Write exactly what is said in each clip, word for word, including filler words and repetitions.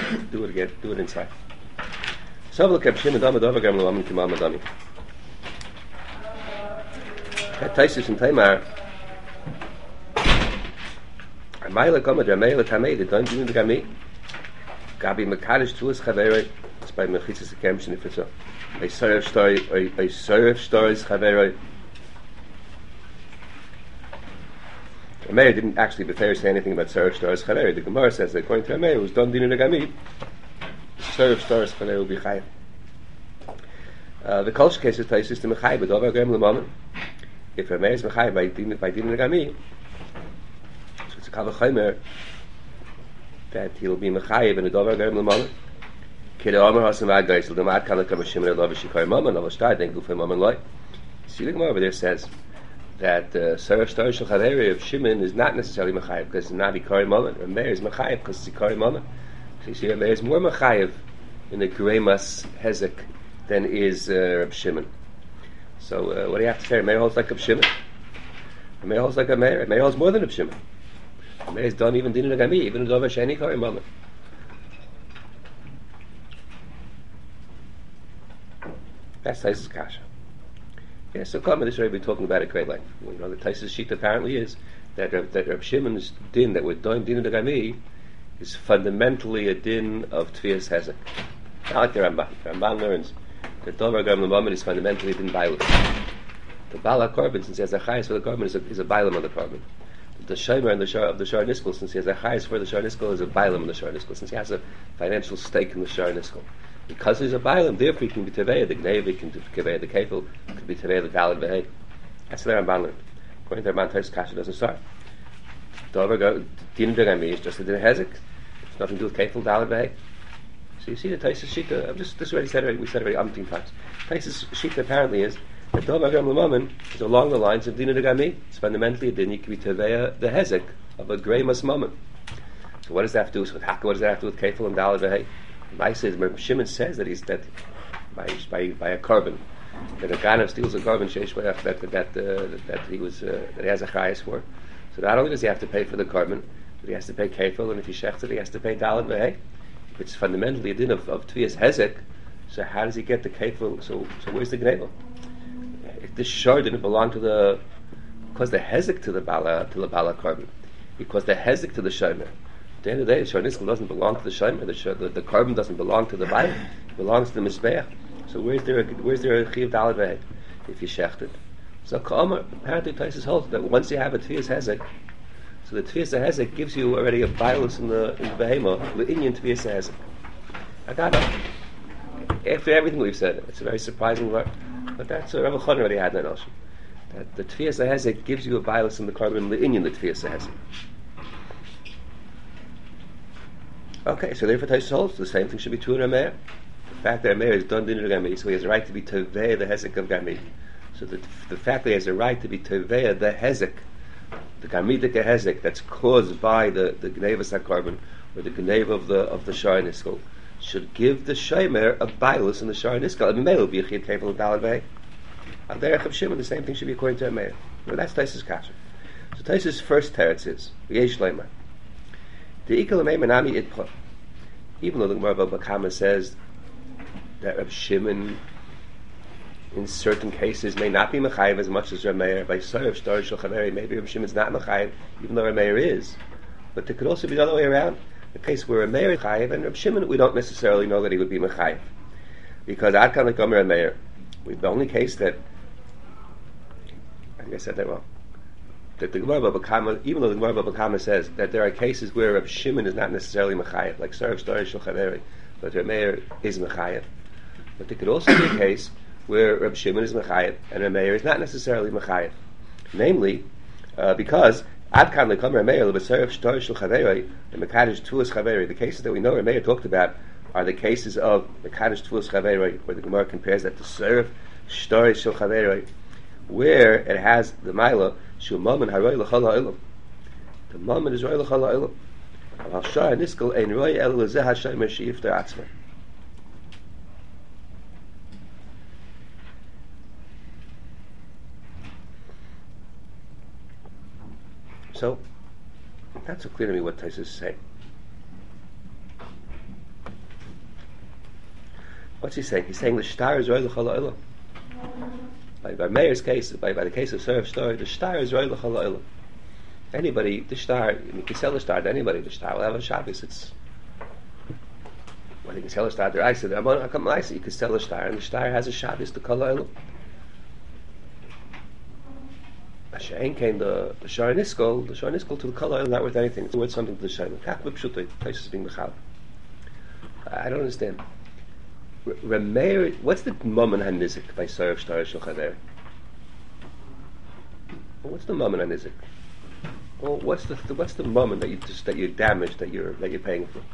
Do it again. Do it inside. So look at Shimon Dama Dava Gam Laman Kimam Madami. Taisus and Taimar. Amayla Gama Amayla Tamei. They don't do the Gami. Gabi Makadish Tuas Chaveroi. It's by Mechitzas Kemshin if it's a. I serve story. I serve stories Chaveroi. Meir didn't actually before say anything about Serif Shtaris Chanei. The Gemara says that according to Meir, it was done Dinu Negami. Serif Shtaris Chanei will be Chayav. The Kolsh case is Taisus to Mechayev, but over Graham Lamaman. If Meir is Mechayev by Dinu by Dinu Negami, so it's a Kavachimer that he'll be Mechayev and the Dover Graham Lamaman. Kida Omer Hasam Agaisel, the Mad Kalakam Shimon Love Shikar Maman, Avashtad, then Gufay Maman Loy. See the Gemara over there says that Serif Shtar Shel Chaveri of Shimon is not necessarily Mechayev because it's not Ikari Maman. Or Meir is Mechayev because it's Ikari Maman. So you see, Meir is more Mechayev in the Greimas Hezek than is uh, Reb Shimon. So uh, what do you have to say? Meir holds like Reb Shimon. Meir holds like a Meir. Meir holds more than Reb Shimon. Meir is done even Dinu Negami, even Dover Sheni Ikari Maman. That's Taisus Kasha. Yeah, so come this way we're talking about a great length. You know, the Taisus sheet apparently is that Reb, that Reb Shimon's din that we're doing din of the Gami is fundamentally a din of Tvias Hezek. Not like the Ramban. The Ramban learns that Dover Gam Lamaman is fundamentally din Bailam. The Bala Korban, since he has a chayes for the Korban, is a, is a Bailam of the Korban. The Shomer and the Shar of the Shar Niskul, since he has a chayes for the Shar Niskul, is a Bailam of the Shar Niskul, since he has a financial stake in the Shar Niskul. Because he's a Bailam, therefore he can be Teveya, the Gnei, he can be Teveya, the Kefil, can be Teveya, the Galad Vehei. That's the Ramban learned. According to the Ramban, Taisus Kasha doesn't start. Dover go, Din Degami is just a Din Hezek. It's nothing to do with Kefil, Galad Vehei. So you see the Taisus Shita, I'm just, this already said already, we said already umpteen times. Taisus Shita apparently is that Dover Gam Lamaman is along the lines of Din Degami. It's fundamentally a Din, you can be Teveya, the Hezek of a Greimas Mammon. So what does that have to do with Hakka? What does that have to do with Kefil and Galad Vehei? I says, Shimon says that he's that by by by a carbon that a guy steals a carbon sheish that that that, uh, that he was uh, that he has a chayes for. So not only does he have to pay for the carbon, but he has to pay kefil, and if he shechts it, he has to pay dalad vehei. It's fundamentally a din of, of tvias hezek. So how does he get the kefil? So so where's the gneva? If this shor didn't belong to the because the hezek to the bala to the bala carbon, because the hezek to the shomer. At the end of the day, the Shor Niskul doesn't belong to the Shomer. The, the, the carbon doesn't belong to the Bayim. It belongs to the Mizbeach. So where's there a, where's there a Chiv Dalad Vehei if you shecht it? So Ka'amar, apparently Taisus holds that once you have a Tvias Hezek, so the Tvias Hezek gives you already a violence in the in the Behema, Le'inyan Tvias Hezek. I got it. After everything we've said, it's a very surprising word. But that's what Rav Chon already had that notion. That the Tvias Hezek gives you a violence in the carbon, Le'inyan the Tvias Hezek. Okay, so therefore Taisus holds the same thing should be true in a Meir. The fact that a Meir is done din of Gami, so he has a right to be Tevei the Hezek of Gami. So the, the fact that he has a right to be Tevei the Hezek, the Gamidik Hezek that's caused by the the Gnevas HaKarbon or the Gnev of the of the Shar Niskul should give the Shomer a bailus in the Shar Niskul. I mean, Meir will be a Chid Kefil of Dalad Vehei. Al Derech of Shimon, the same thing should be according to a Meir. Well, that's Taisus Kasha. So Taisus' first teretz is Yesh Leimah. The Ikal Manami Itpla. Even though the Gemara Bava Kama says that Reb Shimon in certain cases may not be Mechayev as much as Reb Meir, by Sarif Shtar Shel Chaveri, maybe Reb Shimon's not Mechayev, even though Reb Meir is. But it could also be the other way around. The case where Reb Meir is Mechayev and Reb Shimon, we don't necessarily know that he would be Mechayev. Because Ad Kan L'Gomer Reb Meir, the only case that, I think I said that wrong. That the Gemara Bava Kama, even though the Gemara Bava Kama says that there are cases where Reb Shimon is not necessarily Mechayev, like Sarif Shtar Shel Chaveri, but Reb Meir is Mechayev. But there could also be a case where Reb Shimon is Mechayev and Reb Meir is not necessarily Mechayev. Namely, uh, because Ad Kan L'Kam Reb Meir L'Basarif Shtar Shel Chaveri and Mekadosh Tuas Chaveri, the cases that we know Reb Meir talked about are the cases of Mekadosh Tuas Chaveri, where the Gemara compares that to Sarif Shtar Shel Chaveri, where it has the Maila Shu Mammon Haroy L'Chol Ha'olam. The Mammon is Roy L'Chol Ha'olam. Al Shar Niskul Ein Roy El L'Zeh HaShomer She'ifter Atzmah. So, not so clear to me what Taisus is saying. What's he saying? He's saying the star is roy l'chol ha'olam. By, by Meir's case, by, by the case of Serav Shtar, the star is roy l'chol ha'olam. Anybody, the star, you can sell the star to anybody. The star will have a Shabbos. It's well, you can sell a star to Isa. I'm on. I come Isa. You can sell a star, and the star has a Shabbos to kol ha'olam. Hashem came the the Shar Niskol, the Shar Niskol to the kol ha'olam not worth anything. It's worth something to the Shalom. Kach b'pshutai. Taisus being mechal. I don't understand. Remeir, what's the Mammon HaNizik by Serav Shtar Shulchaner? What's the Mammon HaNizik? Well, what's the what's the Mammon that you just that you damaged that you're that you're paying for?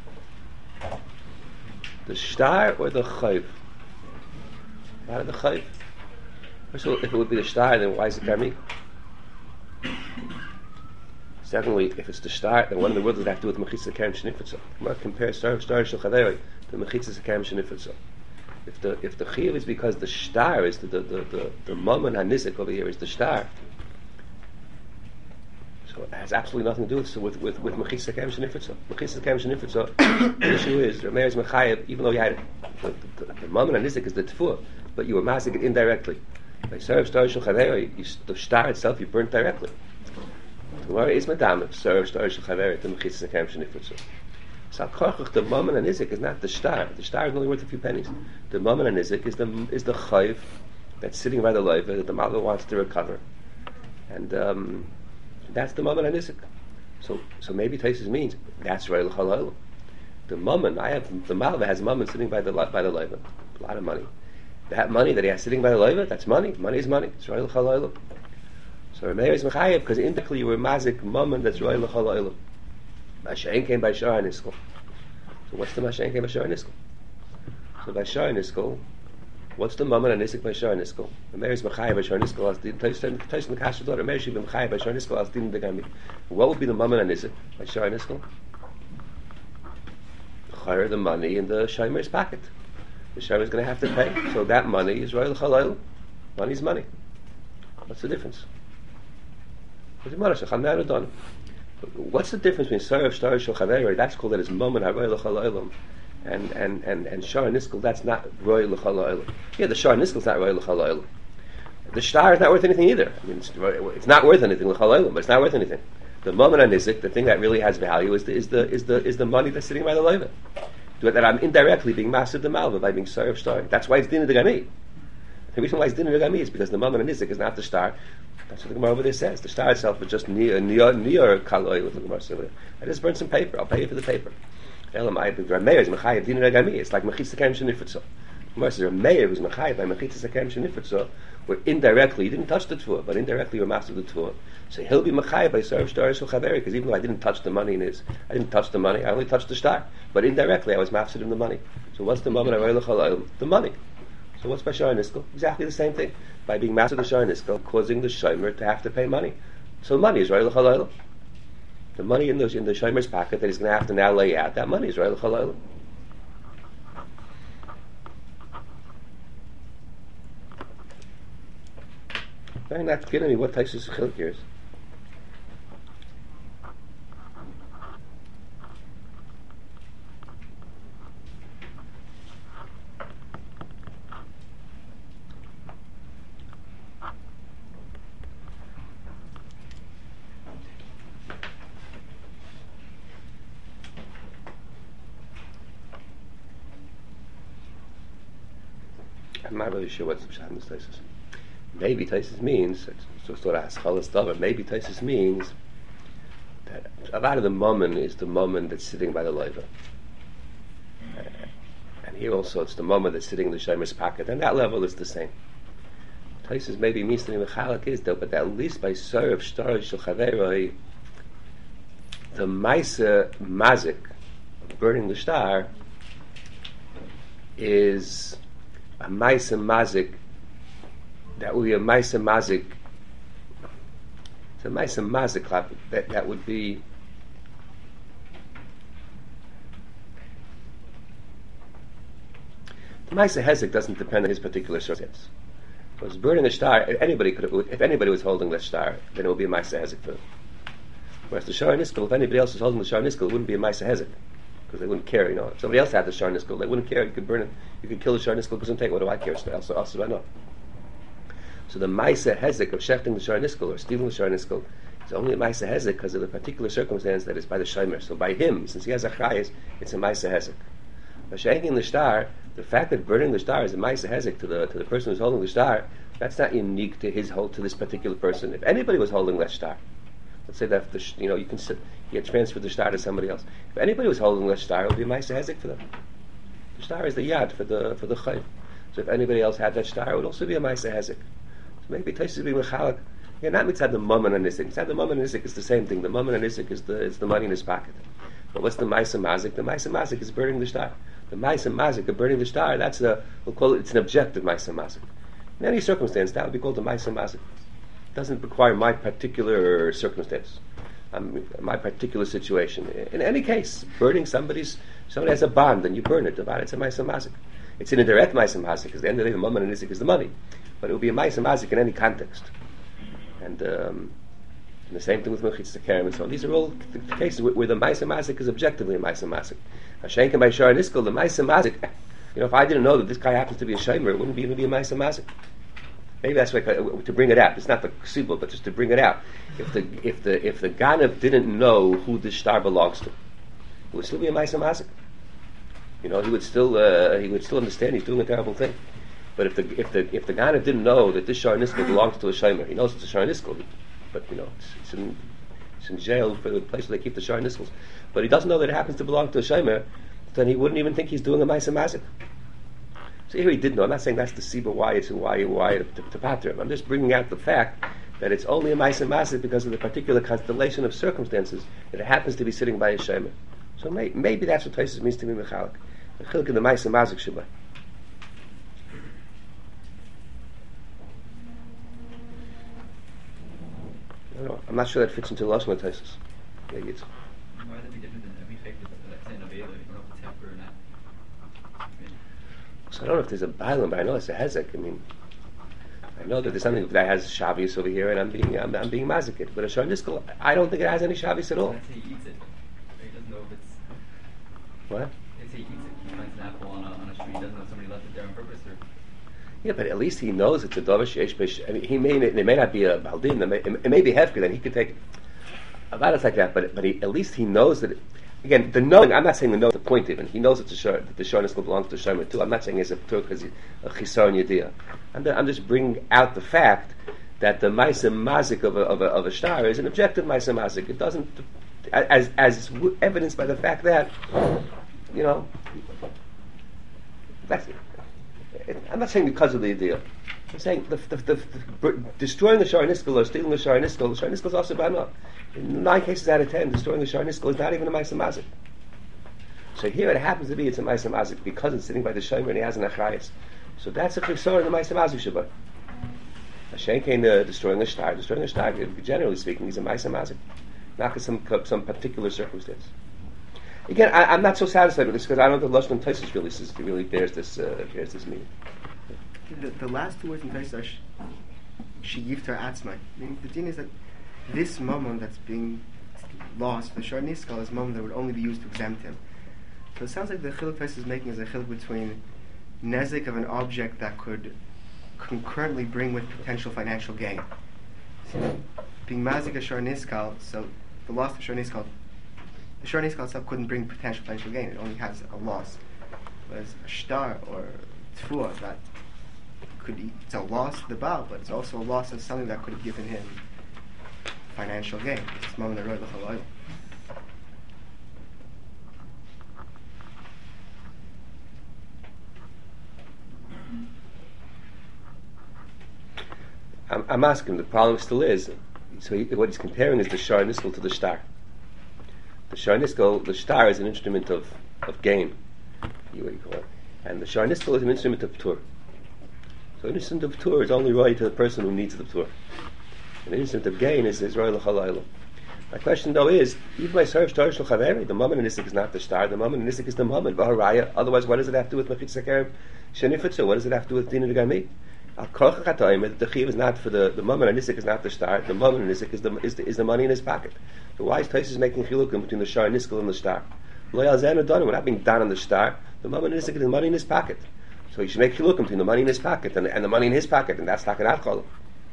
The star or the chayv? Out of the chayv. First of all, if it would be the star, then why is it karmi? Secondly, if it's the star, then what in the world does it have to do with mechitza kerem shenifetza? I'm not compare Serav Shtar Shulchaner to mechitza kerem shenifetza. If the if the chiyuv is because the star is the the the the, the Mammon HaNizik over here is the star, so it has absolutely nothing to do with so with with with mechitza kerem shenifetza. Mechitza kerem shenifetza. The issue is Rameir is mechayev, even though you had the, the, the Mammon HaNizik is the tefur, but you were masking it indirectly. By Serav Shtar Shulchaner, the star itself you burnt directly. The Gemara is madam Serav Shtar Shulchaner to mechitza kerem shenifetza. So the Mammon HaNizik is not the star. The star is only worth a few pennies. The Mammon HaNizik is the is the chayv that's sitting by the loiva that the Malva wants to recover, and um, that's the Mammon HaNizik. So so maybe Taisus means that's roy l'chol ha'olam. The Mammon, I have the Malva has a Mammon sitting by the by the loiva, a lot of money. That money that he has sitting by the loiva, that's money. Money is money. It's roy l'chol ha'olam. So Rameir is mechayev because indirectly you were mazik Mammon that's roy l'chol ha'olam. Mashain came by Shar Niskol. So what's the Mashain came by Shar Niskol? So by Shar Niskol, what's the Mammon HaNizik by Shar Niskol? The Meir is Mechai by Shar Niskol as din. Taish the Kasha daughter Meir should be Mechai by Shar Niskol as din the Gami. What would be the Mammon HaNizik by Shar Niskol? Chayr the money in the Shomer's pocket. The Shomer is going to have to pay. So that money is roy l'chol ha'olam. Money is money. What's the difference? What's the matter? What's the difference between Serav Shtar Shulchaner, that's called that is Mammon HaRoy l'chol ha'olam, and and and and Shar Niskol, that's not roy l'chol ha'olam. Yeah, the Shar Niskol is not roy l'chol ha'olam. The star is not worth anything either. I mean, it's, it's not worth anything l'chol ha'olam, but it's not worth anything. The Mammon HaNizik, the thing that really has value, is the is the is the is the money that's sitting by the loiva. That I'm indirectly being master the malva by being Serav Shtar. That's why it's din de gami. The reason why it's din de gami is because the Mammon HaNizik is not the star. That's what the Gemara over there says. The star itself is just near near near kaloi with the Gemara over there. I just burn some paper. I'll pay you for the paper. Elamai Rameir is mechayev din regami. It's like mechitza kerem shenifetza. Gemara says Rameir was mechayev by mechitza kerem shenifetza, where indirectly you didn't touch the tefur, but indirectly you were master the tefur. So he'll be mechayev by Serav Shtar Shulchaner because even though I didn't touch the money in his, I didn't touch the money. I only touched the star, but indirectly I was mastered in the money. So what's the Mammon HaRoy l'chol ha'olam? The money. So what's by Shar Niskol? Exactly the same thing. By being master of the Shar Niskol, causing the Shomer to have to pay money. So money is roy l'chol ha'olam. The money in the in the Shomer's pocket that he's going to have to now lay out, that money is roy l'chol ha'olam. I'm not kidding me. What types of chiluk here is? I'm not really sure what's the pshat in this Taisus. Maybe Taisus means, so sort of aschalas davar, maybe Taisus means that a lot of the Mammon is the Mammon that's sitting by the loiva. Uh, and here also it's the Mammon that's sitting in the Shomer's pocket, and that level is the same. Taisus maybe means to me mechalak is though, but at least by Serav Shtar Shulchaner, the Maisa Mazik, burning the star, is a Maisa Mazik, that would be a Maisa Mazik, it's a Maisa Mazik that, that would be the Maisa Hezek doesn't depend on his particular circumstance. So it's burning a star, if anybody could, if anybody was holding that star, then it would be a Maisa Hezek for them. Whereas the Shar Niskol, if anybody else was holding the Shar Niskol, it wouldn't be a Maisa Hezek. because they wouldn't care. You know, if somebody else had the Shar Niskel, they wouldn't care. You could burn it. You could kill the Shar Niskel because they take. What do I care? So also, also I know. So the Maisa Hezek of shechting the Shar Niskel or stealing the Shar Niskel is only a Maisa Hezek because of the particular circumstance that is by the Shomer. So by him, since he has a Chayis, it's a Maisa Hezek. By shaking the star, the fact that burning the star is a Maisa Hezek to the to the person who's holding the star, that's not unique to his hold to this particular person. If anybody was holding that star, let's say that the, you know you can sit, you had transferred the star to somebody else. If anybody was holding that star, it would be a Maisa Hezek for them. The star is the yad for the for the chayv. So if anybody else had that star, it would also be a Maisa Hezek. So maybe Taisus would be mechalak. Yeah, not mitzad the mammon and nisik. Mitzad the mammon and nisik is the same thing. The mammon and nisik is the is the money in his pocket. But what's the Maisa Mazik? The Maisa Mazik is burning the star. The Maisa Mazik of burning the star, that's a, we'll call it, it's an objective Maisa Mazik. In any circumstance, that would be called a Maisa Mazik. It doesn't require my particular circumstance, um, my particular situation. In any case, burning somebody's, somebody has a bond, and you burn it, the bond, it's a Maisa Mazik. It's an indirect Maisa Mazik, because at the end of the day, the Mammon and Nizik is the money. But it would be a Maisa Mazik in any context. And, um, and the same thing with Mechitzas Kerem and so on. These are all the, the cases where, where the Maisa Mazik is objectively a Maisa Mazik. Hashenken by Shar Niskel, the Maisa Mazik, you know, if I didn't know that this guy happens to be a Shomer, it wouldn't be, even be a Maisa Mazik. Maybe that's why, to bring it out. It's not the ksibah, but just to bring it out. If the if the if the Ganav didn't know who this star belongs to, it would still be a Maisa Mazik. You know, he would still uh, he would still understand he's doing a terrible thing. But if the if the if the Ganav didn't know that this Shar Niskel belongs to a Shomer, he knows it's a Shar Niskel, but you know, it's, it's in it's in jail for the place where they keep the Shar Niskels. But he doesn't know that it happens to belong to a Shomer, then he wouldn't even think he's doing a Maisa Mazik. So here he did know. I'm not saying that's the Siba why it's why why to, to, to pater him. I'm just bringing out the fact that it's only a Maisa Mazik because of the particular constellation of circumstances that it happens to be sitting by a Shomer. So may, maybe that's what Taisus means to me mechalik. The chiluk in the Maisa Mazik Shabbat. I don't know. I'm not sure that fits into Lashon Taisus. Maybe it's. Why would that be different than every fact that's in Avela? You don't know if it's Hefer or not. So I don't know if there's a Bailam, but I know it's a Hezek. I mean, I know that there's something that has Shavis over here, and I'm being I'm, I'm being mazikit. But a Shar Niskel, I don't think it has any Shavis at all. Let's say he eats it. He doesn't know if it's. What? Let's say he eats it. He finds an apple on a, on a tree. He doesn't know if somebody left it there on purpose or. Yeah, but at least he knows it's a Dover Sheish Besh. I mean, he may it may not be a Baldin. It may, it may be Hefker. Then he could take a lot of like that. But but he, at least he knows that. It, Again, the knowing, I'm not saying the know the point even. He knows it's a shor, that the Shar Niskel belongs to Shomer too. I'm not saying he's a Turk because he's a Chisar Yediyah. I'm, I'm just bringing out the fact that the Maisa Mazik of a, of a, of a star is an objective Maisa Mazik. It doesn't, as, as evidenced by the fact that, you know, that's it. I'm not saying because of the idea. I'm saying the, the, the, the, destroying the Shar Niskel or stealing the Shar Niskel, the Shar Niskel is also bad enough. In nine cases out of ten, destroying the Shar Niskel is not even a Maisa Mazik. So here it happens to be it's a Maisa Mazik because it's sitting by the Shomer and he has an Achrayas. So that's a Chisor in the Maisa Mazik Shabbat. Hashem came uh, destroying the star. Destroying the star, generally speaking, he's a Maisa Mazik. Not because some, some particular circumstance. Again, I, I'm not so satisfied with this because I don't think Lashon Taisus really, really bears this, uh, bears this meaning. The, the last two words in Taisus are she yivtar atzmai. The thing is that this mammon that's being lost, the Shar Niskel, is mammon that would only be used to exempt him. So it sounds like the chiluk Taisus is making is a chiluk between nezik of an object that could concurrently bring with potential financial gain. So being mazik a Shar Niskel, so the loss of Shar Niskel, the Shar Niskel itself couldn't bring potential financial gain. It only has a loss. Whereas a shtar or tfuah, that could be, it's a loss of the Baal, but it's also a loss of something that could have given him financial gain. It's moment the road l'chol. I'm, I'm asking. The problem still is. So he, what he's comparing is the Shar Niskel to the star. The Shar Niskel, the star is an instrument of of gain, you what you call it, and the Shar Niskel is an instrument of ptur. So an instrument of ptur is only right to the person who needs the ptur. An instrument of gain is is roy l'chol. My question though is, even by Sarv Shtar Shel Chaveri, the Mammon and Nisik is not the star, the Mammon and Nisik is the Mammon, V'haraya, otherwise what does it have to do with Mechitzas HaKerem Shenifetzu? What does it have to do with Din D'Gami? Al Korach HaChatayim, the Chiv is not for the, the Mammon and Nisik is not the star, the Mammon and Nisik is the, is the, is the money in his pocket. So why is Taisus making chilukim between the Shar Niskel and the star? Lo Yalzenu Donu, we're not being down on the star. The Mammon is the money in his pocket. So you should make chilukim between the money in his pocket and, and the money in his pocket, and that's not an alcohol.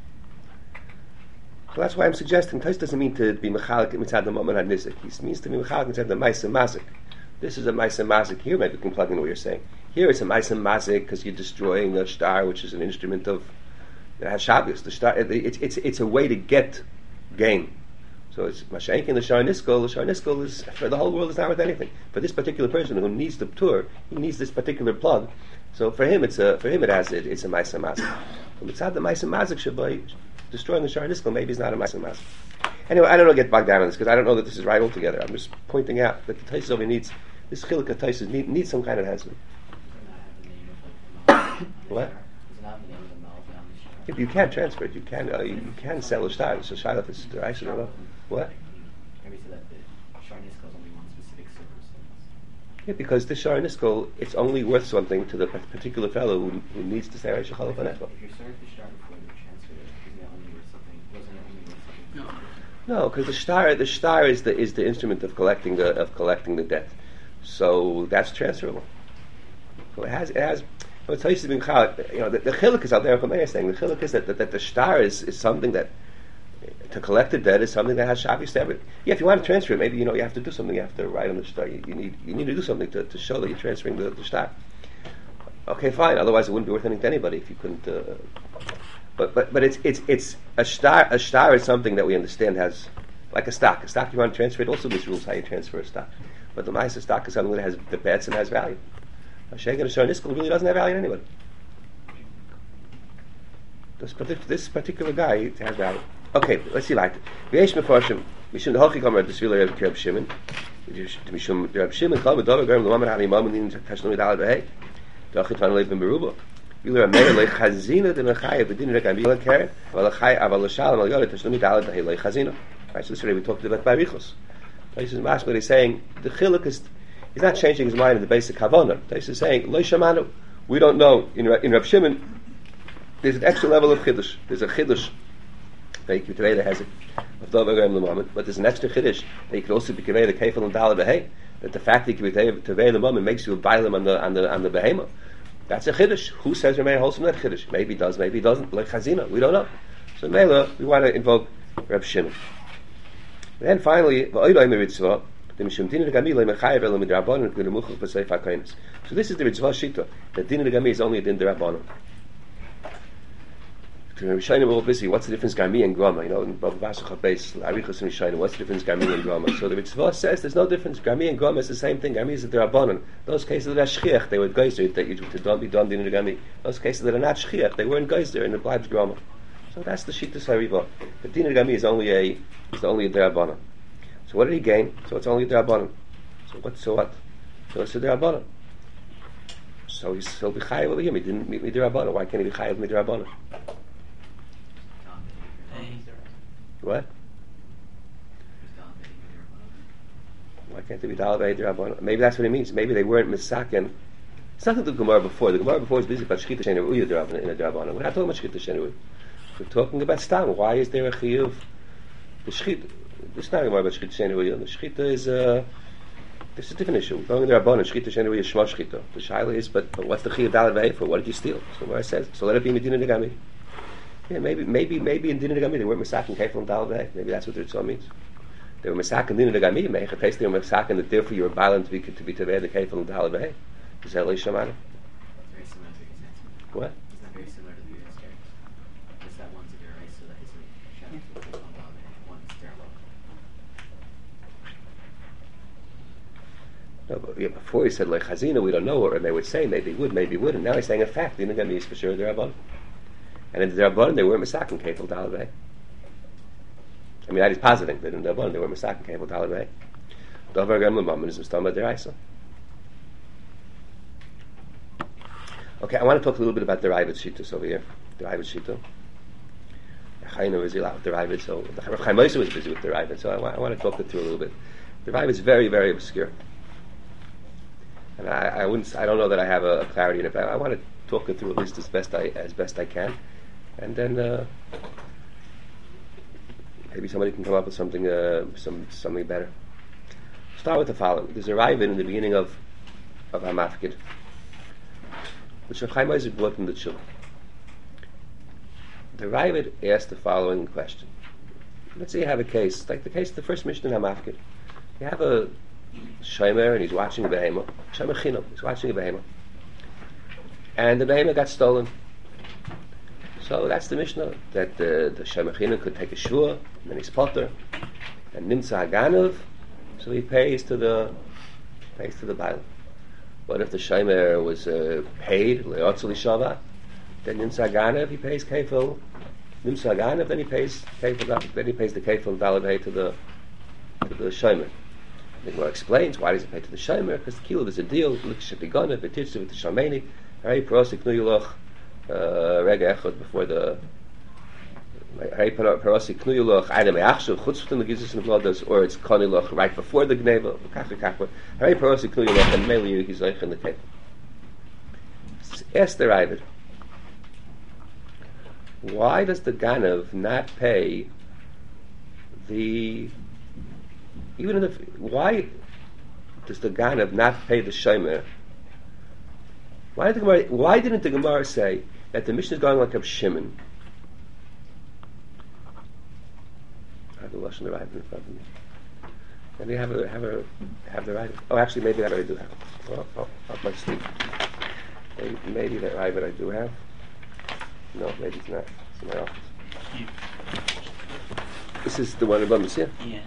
So that's why I'm suggesting Tais doesn't mean to be mechalik mitzad the Mammon hadnizik. He means to be mechalik mitzad the Maisa Mazik. This is a Maisa Mazik. Here, maybe we can plug in what you're saying. Here it's a Maisa Mazik because you're destroying the star, which is an instrument of it has Shabbos. The star, it, it's it's it's a way to get gain. So it's Mashenk in the Shar Niskol. The Shar Niskol is for the whole world is not worth anything. For this particular person who needs the tour, he needs this particular plug. So for him, it's a for him it has it, it's a Maisa Mazik. So it's not the Maisa Mazik should be destroying the Shar Niskol. Maybe it's not a Maisa Mazik. Anyway, I don't know. Get bogged down on this because I don't know that this is right altogether. I'm just pointing out that the Taisus over needs this Chiluk of Taisus need, needs some kind of enhancement. What? If you can't transfer it, you can uh, you, you can sell a star. So Shiloh is I should know. What? Maybe so that the Shar Niskol is only one specific circumstance. Yeah, because the Shar Niskol, it's only worth something to the particular fellow who, who needs to say Reish Chalaf Anechel. If you're sorry for Shar before they transferred it, isn't it only worth something? Wasn't it only worth something? No, because the star the star is the is the instrument of collecting the of collecting the debt. So that's transferable. So it has it has. You know, the, the chiluk is out there. I'm saying the chiluk is that, that, that the star is, is something that to collect the debt is something that has Shabbos to it. Yeah, if you want to transfer it, maybe you know you have to do something. You have to write on the star. You, you need you need to do something to, to show that you're transferring the, the star. Okay, fine. Otherwise, it wouldn't be worth anything to anybody if you couldn't. Uh, but but but it's it's it's a star. A star is something that we understand has like a stock. A stock you want to transfer it also there's rules how you transfer a stock. But the Ma'aser stock is something that has the bets and has value. A Sheikh and a Shar Niskol really doesn't have value in anybody. This, partic- this particular guy has value. Okay, let's see like V'yesh mefarshim mishum dehalchi kamer desvila Reb Reb Shimon mishum Reb Shimon kol medover garim l'mamer hani mamen din tashlumi dalad v'hei da'achit v'an leib b'meruba v'yilu Rameir le'chazina d'mechayev v'din rek amila keren aval l'chay aval l'shalom al yod tashlumi dalad v'hei le'chazina. Right, so this is already we talked about by Barichos. This is Mashma. He's saying the chiluk is. He's not changing his mind in the basic Havana. He's saying, Lo Shamanu, we don't know. In, in Rav Shimon, there's an extra level of Chiddush. There's a Chiddush that you Kiveda has it, of Dover Gam the moment, but there's an extra Chiddush that you could also be Kiveda Kefal and Dala Behei, that the fact that you can be Kiveda the moment makes you a Bailam on the, on the, on the Behema. That's a Chiddush. Who says Rameh Holsom that Chiddush? Maybe he does, maybe he doesn't. Like Chazina, we don't know. So Mela, we want to invoke Rav Shimon. Then finally, V'oidoi Meritzvah, so this is the Ritzvah Shita. The din of the Gami is only a din d'Rabbanan. To Rishayim we're all busy. What's the difference Gami and Grama? You know, in Bava Basra Beis, Arichos and Rishayim. What's the difference Gami and Grama? So the Ritzvah says there's no difference. Gami and Grama is the same thing. Gami is the d'Rabbanan. Those cases that are shchiach, they were geyser that you to don't be done din of the Gami. Those cases that are not shchiach, they weren't geyser and it blibes Grama. So that's the Shita Sarivah. The din of the Gami is only a is only a d'Rabbanan. So what did he gain? So it's only d'Rabbanan. So what? So what? So it's a d'Rabbanan. So he's still be chayav over him. He didn't meet me d'Rabbanan. Why can't he be chayav me d'Rabbanan? What? Why can't they be d'Rabbanan d'Rabbanan? Maybe that's what he means. Maybe they weren't misaken. It's not like the Gemara before. The Gemara before is busy about shchita she'enu uya d'Rabbanan in a d'Rabbanan. We're not talking about shchita she'enu. We're talking about stam. Why is there a chiyuv? The shchita. This is not about Shchita She'enu Uyah. The Shchita is uh, this is a different issue. We're going to Rabbanan. Shchita She'enu Uyah is Shema Shchita. The Shaila is, but, but what's the Chiyuv Daled V'Hei for? What did you steal? So where it says, so let it be Medina Negami. Yeah, maybe, maybe, maybe in Dina Negami they weren't Masakin Kefal and Daled V'Hei. Maybe that's what the Ritzvah means. They were Masakin Dina Negami. Meich Apes they were Masakin that therefore you were violent to be to be Tevei the Kefal and Daled V'Hei. Is that Lei Shamana? Very similar to his What? Isn't that very similar to the U S character? Is that one's a very so that is a shadow to the one's their local. No, but yeah, before he said like Chazina, we don't know what they would say. Maybe would, maybe wouldn't. Now he's saying a fact. The Inagami is for sure the Rabban. And in the Rabban, they weren't Masakin Kefal Dalad. I mean, that is positive. That in the Rabban, they weren't Masakin Kefal Dalad. Dover Gam L'Mammon is Mustama Deraisa. Okay, I want to talk a little bit about the Ravid Shitas over here. The Ravid Shita. Chayna was allowed with the Ravid, so Rav Chaim Moshe was busy with the Ravid, so I want, I want to talk it through a little bit. The Ravid is very, very obscure. And I, I wouldn't. I don't know that I have a, a clarity in it, but I want to talk it through at least as best I as best I can, and then uh, maybe somebody can come up with something uh, some something better. Start with the following. There's a Ravid in the beginning of of Hamafkid, which Rav Chaim Oizer brought in the Tshuva. The Ravid asked the following question. Let's say you have a case, like the case of the first Mishnah in Hamafkid. You have a shomer and he's watching a behemah. Shomer chinam, he's watching a behemah. And the behemah got stolen. So that's the Mishnah, that the, the shomer chinam could take a shvur, and then he's potter, and nimtza haganav, so he pays to the pays to the bail. What if the shomer was uh, paid le'otzli shava? Then nimtza haganav, he pays kefil. Nimtza haganav, then he pays kefil. Then he pays the kefil valid to the to the shomer. The Gemara explains why does he pay to the shomer? Because the kilo there's a deal. Look, should be gone. If it teaches with the shomeni, hey, prosik nuyuloch rega echad before the hey prosik nuyuloch adam eachshu chutz from the gizus and blodas, or it's koniloch right before the gneva. Kach kach. Hey, prosik nuyuloch and meli he's like in the kefil. Ask the Ravid, why does the ganav not pay the even in the why does the ganav not pay the shomer? Why did the Gemara, why didn't the Gemara say that the Mishnah is going like Reb Shimon? I have the lashon the Ravid in front of me. Maybe have a have a have the Ravid. Oh, actually, maybe that I do have. Oh, oh, off my sleep. Maybe, maybe that Ravid I do have. No, maybe it's not. It's in my office. Yeah. This is the one above us, yeah? Yeah.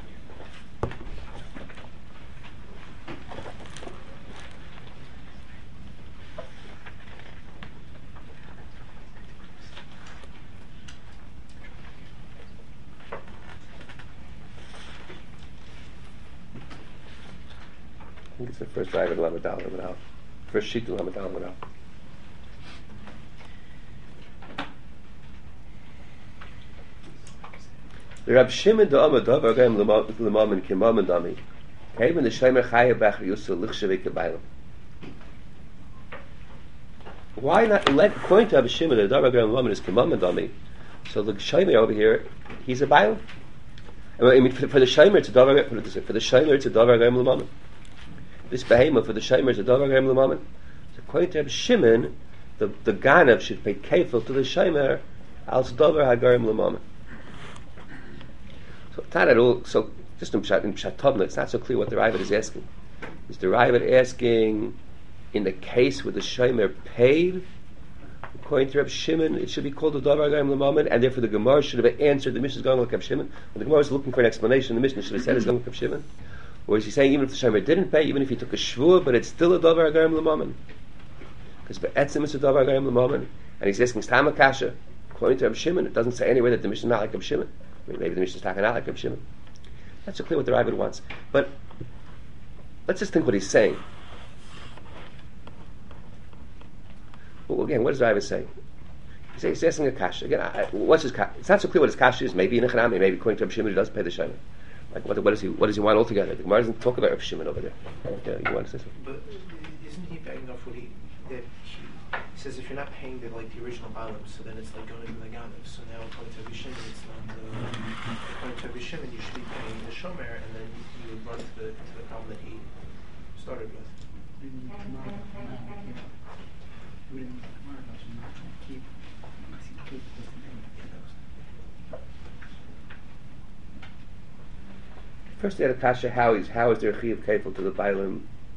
I think it's the first Ravid Lamadal Lamadal. First sheet to Lamadal Lamadal. The Rab Shimon the Amad Davar Gam L'Mamen Kimamen Dami came in the Shomer Chayev Bachar Yusuf Lichshavei Kebayim. Why not let according to Rab Shimon the Davar Gam L'Mamen is Kimamen Dami? So the Shomer over here, he's a Bayim. I mean, for, for the Shomer it's a Davar. For the Shomer it's a Davar Gam L'Mamen. This behemoth for the Shomer is a Davar Gam L'Mamen. So according to Rab Shimon, the the Ganav should pay kefil to the Shomer als Davar Hagarim L'Mamen. So not at all. So just in Pshat, in Pshat Tovna, it's not so clear what the Ravid is asking. Is the Ravid asking in the case where the shomer paid? According to Reb Shimon, it should be called the Davar Hagarim L'Mamen, and therefore the Gemara should have answered. The Mishnah is going like Reb Shimon. When the Gemara is looking for an explanation, the Mishnah should have said it's going like Reb Shimon. Or is he saying even if the shomer didn't pay, even if he took a shvur, but it's still a Davar Hagarim L'Mamen? Because be'etzim is a Davar Hagarim L'Mamen, and he's asking Stam Akasha. According to Reb Shimon, it doesn't say anywhere that the Mishnah is not like Reb Shimon. Maybe the Mishnah is talking out like Reb Shimon. Not so clear what the Ravid wants. But let's just think what he's saying. Well, again, what does the Ravid say? He's, he's asking a kasha. Again, I, what's his kasha? It's not so clear what his kasha is. Maybe in a Chanami, maybe according to Reb Shimon, he does pay the shomer. Like, what, what, does he, what does he want altogether? The Gemara doesn't talk about Reb Shimon over there. Yeah, you want to say something? But isn't he begging off what he... that he says if you're not paying the like the original balance, so then it's like going to the Ganav. So now according to Reb Shimon, it's not the according to Reb Shimon, you should be paying the shomer, and then you would run to the to the problem that he started with. First, he had a kasha. How is how is there a chiyuv kefil to the bailim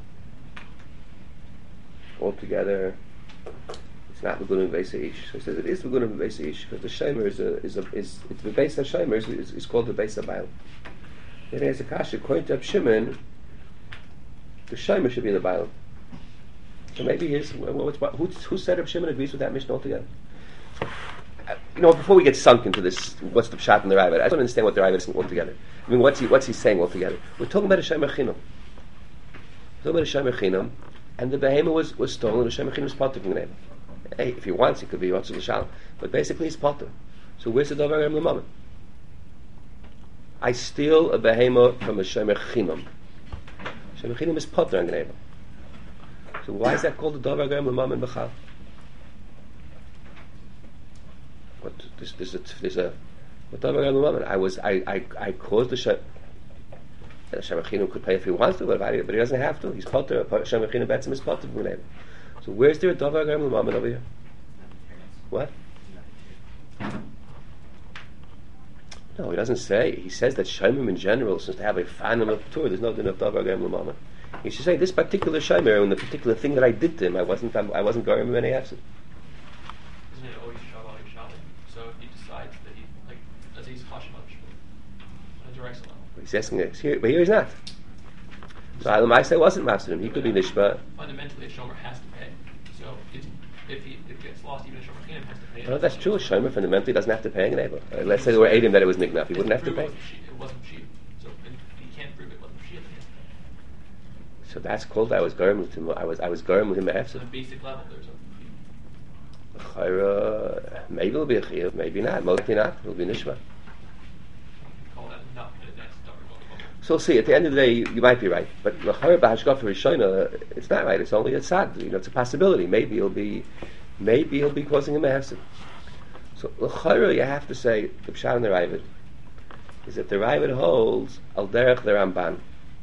altogether? It's not Lagunim Beis Ish. So he says it is Lagunim Beis Ish because the shomer is a is a is it's the base of shomer is, is, is called the base of bailim. Then he has a kasha. According to Shimon, the shomer should be the bailim. So maybe his what's what, who who said Reb Shimon agrees with that mission altogether? Uh, you know, before we get sunk into this, what's the pshat in the Ravid? I don't understand what the Ravid is saying altogether. I mean, what's he what's he saying altogether? We're talking about a shomer chinam. We're talking about a shomer chinam, and the behemoth was was stolen. The shomer chinam was potter from the neighbor. Hey, if he wants, he could be Yotzul L'Shalom. But basically, he's potter. So where's the Davar Hagarim L'Mamen? I steal a behemoth from a shomer chinam. Shomer chinam is potter on the neighbor. So why is that called the Davar Hagarim L'Mamen B'chal? What this this is there's a what Davar Hagarim L'Mamen? I was I I I caused the shomer. And Hashem Echinum could pay if he wants to, but, but he doesn't have to. He's potter. Hashem Echinum Betzim is potter from name. So where's there a Dover Garem L'Mammon over here? What? No, he doesn't say. He says that Shomim in general, since they have a fanim of Torah, there's no din of Dover Garem L'Mammon. He should say this particular Shomer and the particular thing that I did to him, I wasn't I wasn't Garem him any absent. Isn't it always Shalom Shalom? So if he decides that he, like, as he's Hashim on a direct level. He's asking this here, but here he's not. So Alamai say wasn't master him. He could be Nishma. Fundamentally, a Shomer has to pay. So it's, if he if it gets lost, even a Shomer Chinim has to pay. No, that's true. A Shomer fundamentally doesn't have to pay an Eber. Uh, let's say there were Adim that it was Nignaf. He wouldn't have to pay. It wasn't cheap. So he can't prove it wasn't cheap. So that's called I was Garem with him. I was I was Garem with him a So on a basic level, there's a Chayra, maybe it'll be a Chiyuv, maybe not. Mostly not. It'll be Nishma. call that enough, and that's Dover Garem. So we'll see. At the end of the day, you, you might be right. But Chayra b'Hashkafa Rishona, it's not right. It's only a tzad. You know, it's a possibility. Maybe he'll be, maybe he'll be causing him a hefsed. So Chayra, you have to say the Pshat and the Ravid is that the Ravid holds al derech the Ramban.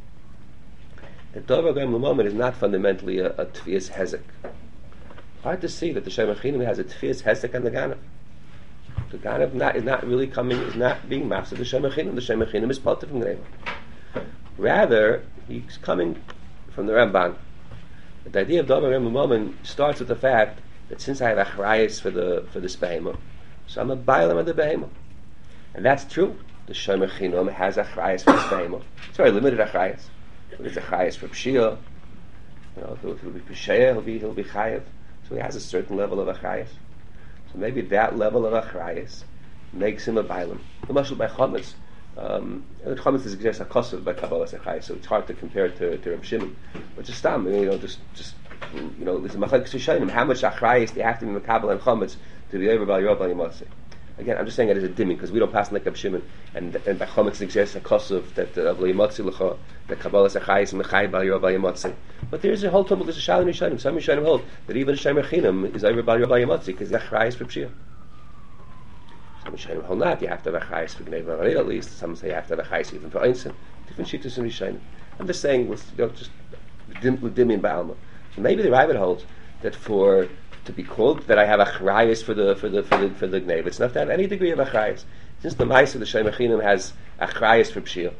The Dover Garem L'Mammon is not fundamentally a, a Tfias Hezek. Hard to see that the Shem Achinim has a Tfias Hezek on the Ganav. The Ganav not, is not really coming, is not being master the Shem Achinim. The Shem Achinim is potter from the name. Rather, he's coming from the Ramban. But the idea of Dover Garem L'Mammon starts with the fact that since I have achrayis for the for this behemoth, so I'm a bailam of the behemoth. And that's true. The Shem Achinim has achrayis for this behemoth. It's very limited achrayis. But it's a chayas for pshia, you know, if he'll be pshia, he'll be he'll be chayav. So he has a certain level of achayas. So maybe that level of achayas makes him a bailam. The mashal by chametz, um, chametz is just a kosev by kabbalas achayas, so it's hard to compare it to to Reb Shimon. But just stam, you know, just just you know, there's a machlekes rishonim. How much achayas do you have to be mekabel and chametz to be over by your by yomotzi? Again, I'm just saying it as a dimming because we don't pass like Reb Shimon, and and by chometz exists a kosev that of yomotzi lecha the kabbalas achayis and mechayv by your by yomotzi. But there's a whole tumult. There's a shalim rishonim. Some rishonim hold that even a shemer chinam is over by your by yomotzi because the achayis for pshia. Some rishonim hold not. You have to have achayis for gnei v'arei at least. Some say you have to have achayis even for einstein. Different shittas and rishonim. I'm just saying, let's you know, just dimming by alma. So maybe the Ravid holds that for to be called that I have achrayis for the for the for the for the gneiv. It's enough to have any degree of achrayis. Since the ma'aser the shemer chinam has achrayis for pshia,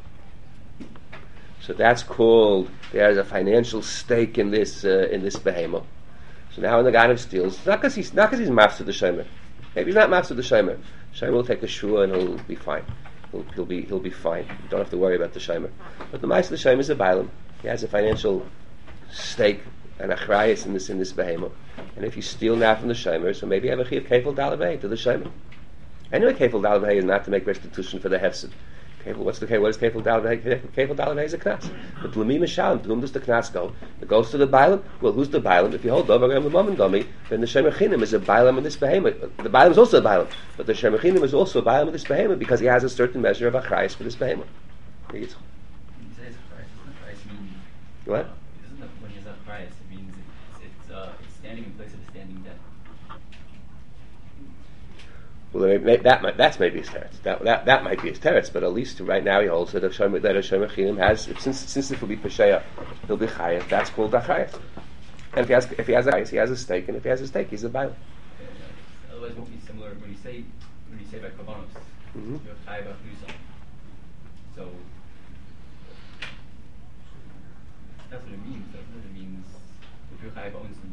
so that's called there's a financial stake in this uh, in this behemoth. So now when the guy steals, not because he's not because he's master the shemer. Maybe he's not master the shemer. Shemer will take a shua and he'll be fine. He'll, he'll be he'll be fine. You don't have to worry about the shemer. But the ma'aser the shemer is a bailam. He has a financial stake and achrayis in this in this behemoth. And if you steal now from the shemer, so maybe you have a chiv kefil dalavei to the shemer. Anyway, kefil dalavei is not to make restitution for the hefsed. Kefil, what's the what is kefil dalavei? Kefil dalavei is a knas. But l'mi mishalim, to whom does the knas go? It goes to the bailam. Well, who's the bailam? If you hold Dover Garem L'Mammon gummy, then the shemer chinim is a bailam in this behemoth. The bailam is also a bailam, but the shemer chinim is also a bailam in this behemoth because he has a certain measure of achrayis for this behemoth. What? Standing in place of a standing debt. Well, maybe, that might, that's maybe his teretz. That, that that might be his teretz, but at least right now he holds that a shomer that a shomer chinim has since since it will be pesheya, he'll be chayav. That's called achayas. And if he has if he has a chayas, he has a stake, and if he has a stake, he's a bail. Uh, otherwise, it won't be similar when you say when you say by kavanos, Mm-hmm. you're chayav achnusa. So that's what it means. That's what it means. If you're chayav onsen.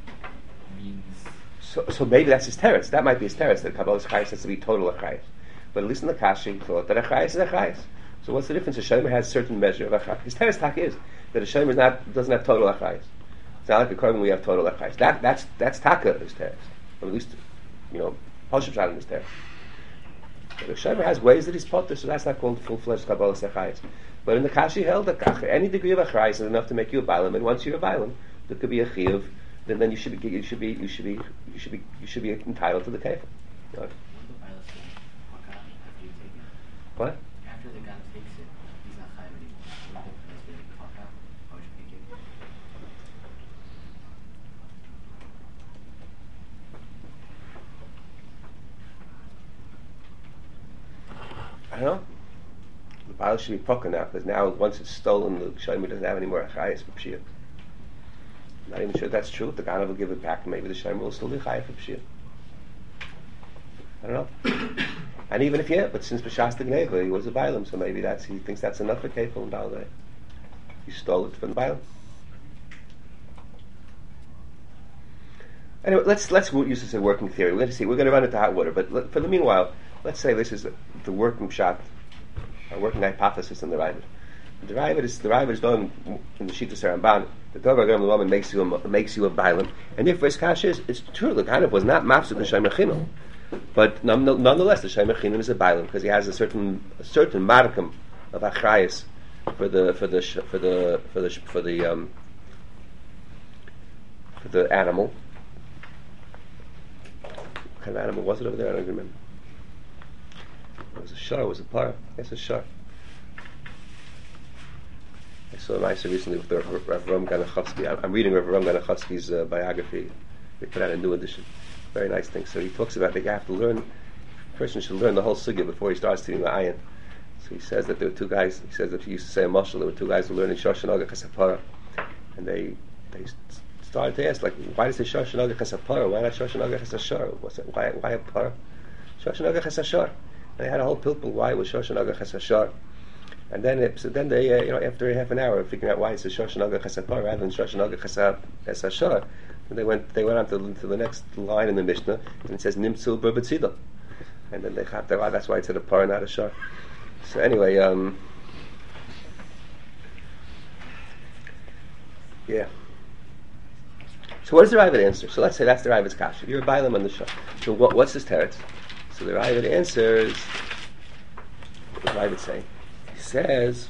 So, so maybe that's his teretz. That might be his teretz. That Kabbalah's chayis has to be total achayis. But at least in the Kashi, he thought that achayis is achayis. So what's the difference? A shomer has a certain measure of achayis. His teretz tak is that a shomer is not doesn't have total achayis. It's not like a korban we have total achayis. That that's that's taka his teretz. Or at least you know Hoshab Shad in his teretz. But a shomer has ways that he's potter, so that's not called full fledged Kabbalah's achayis. But in the Kashi held that any degree of achayis is enough to make you a bailam, and once you're a bailam, there could be a chiyuv. Then, then you should be you should be you should be you should be you should be entitled to the kefil. Right? What? After the guy takes it, he's not chayav anymore. How should he take it? I don't know. Baal should be poker now, because now once it's stolen, the Shomer doesn't have any more Achayas for Pshia. Not even sure that's true. If the Ganav will give it back, maybe the Shomer will still be Chayah for Pshia. I don't know. And even if yeah, but since B'shas the Gneva, he was a Bailam, so maybe that's he thinks that's enough for Kefil and Baal Day. He stole it from the Bailam. Anyway, let's let's use this as a working theory. We're going to see. We're going to run into hot water, but let, for the meanwhile, let's say this is the, the working shot, a working hypothesis in the Ravid. The Ravid is the Ravid is done in the Shittas Ramban. The Dover Gam L'Mammon makes you a, makes you a Bailam, and if his kasha is, it's true. The kind of was not mafsed the Shomer Chinam, but none, nonetheless the Shomer Chinam is a Bailam because he has a certain a certain markum of achrayas for the for the for the for the for the um, for the animal. What kind of animal was it over there? I don't even remember. It was a shar, it was a par. Yes, a shar. I saw a nice recently with Rav Ram Ganachowski. I'm reading Rav Ram Ganachowski's uh, biography. They put out a new edition. Very nice thing. So he talks about that you have to learn, a person should learn the whole sugya before he starts studying the ayin. So he says that there were two guys, he says that he used to say a mashal, there were two guys who were learning Shoshan Aga Chesapara. And they they started to ask, like, why does it say Shoshan Aga Chesapara? Why not Shoshan Aga Chesashar? What's it? Why, why a para? Shoshan Aga Chesashar. And they had a whole pilpul why it was Shoshan Aga Chesashar. And then it, so then they, uh, you know, after half an hour of figuring out why it says Shoshan Aga Chesapara rather than Shoshan Aga Chesashar, and they went they went on to, to the next line in the Mishnah, and it says Nimtzu Berbetzida. And then they got there, oh, that's why it said a para, not a shar. So anyway, um, yeah. So what does the Ravid answer? So let's say that's the Ravid's kasha. You're a Bailam on the shah. So what, what's his teretz? So the Ravid answers, what does the Ravid say? He says,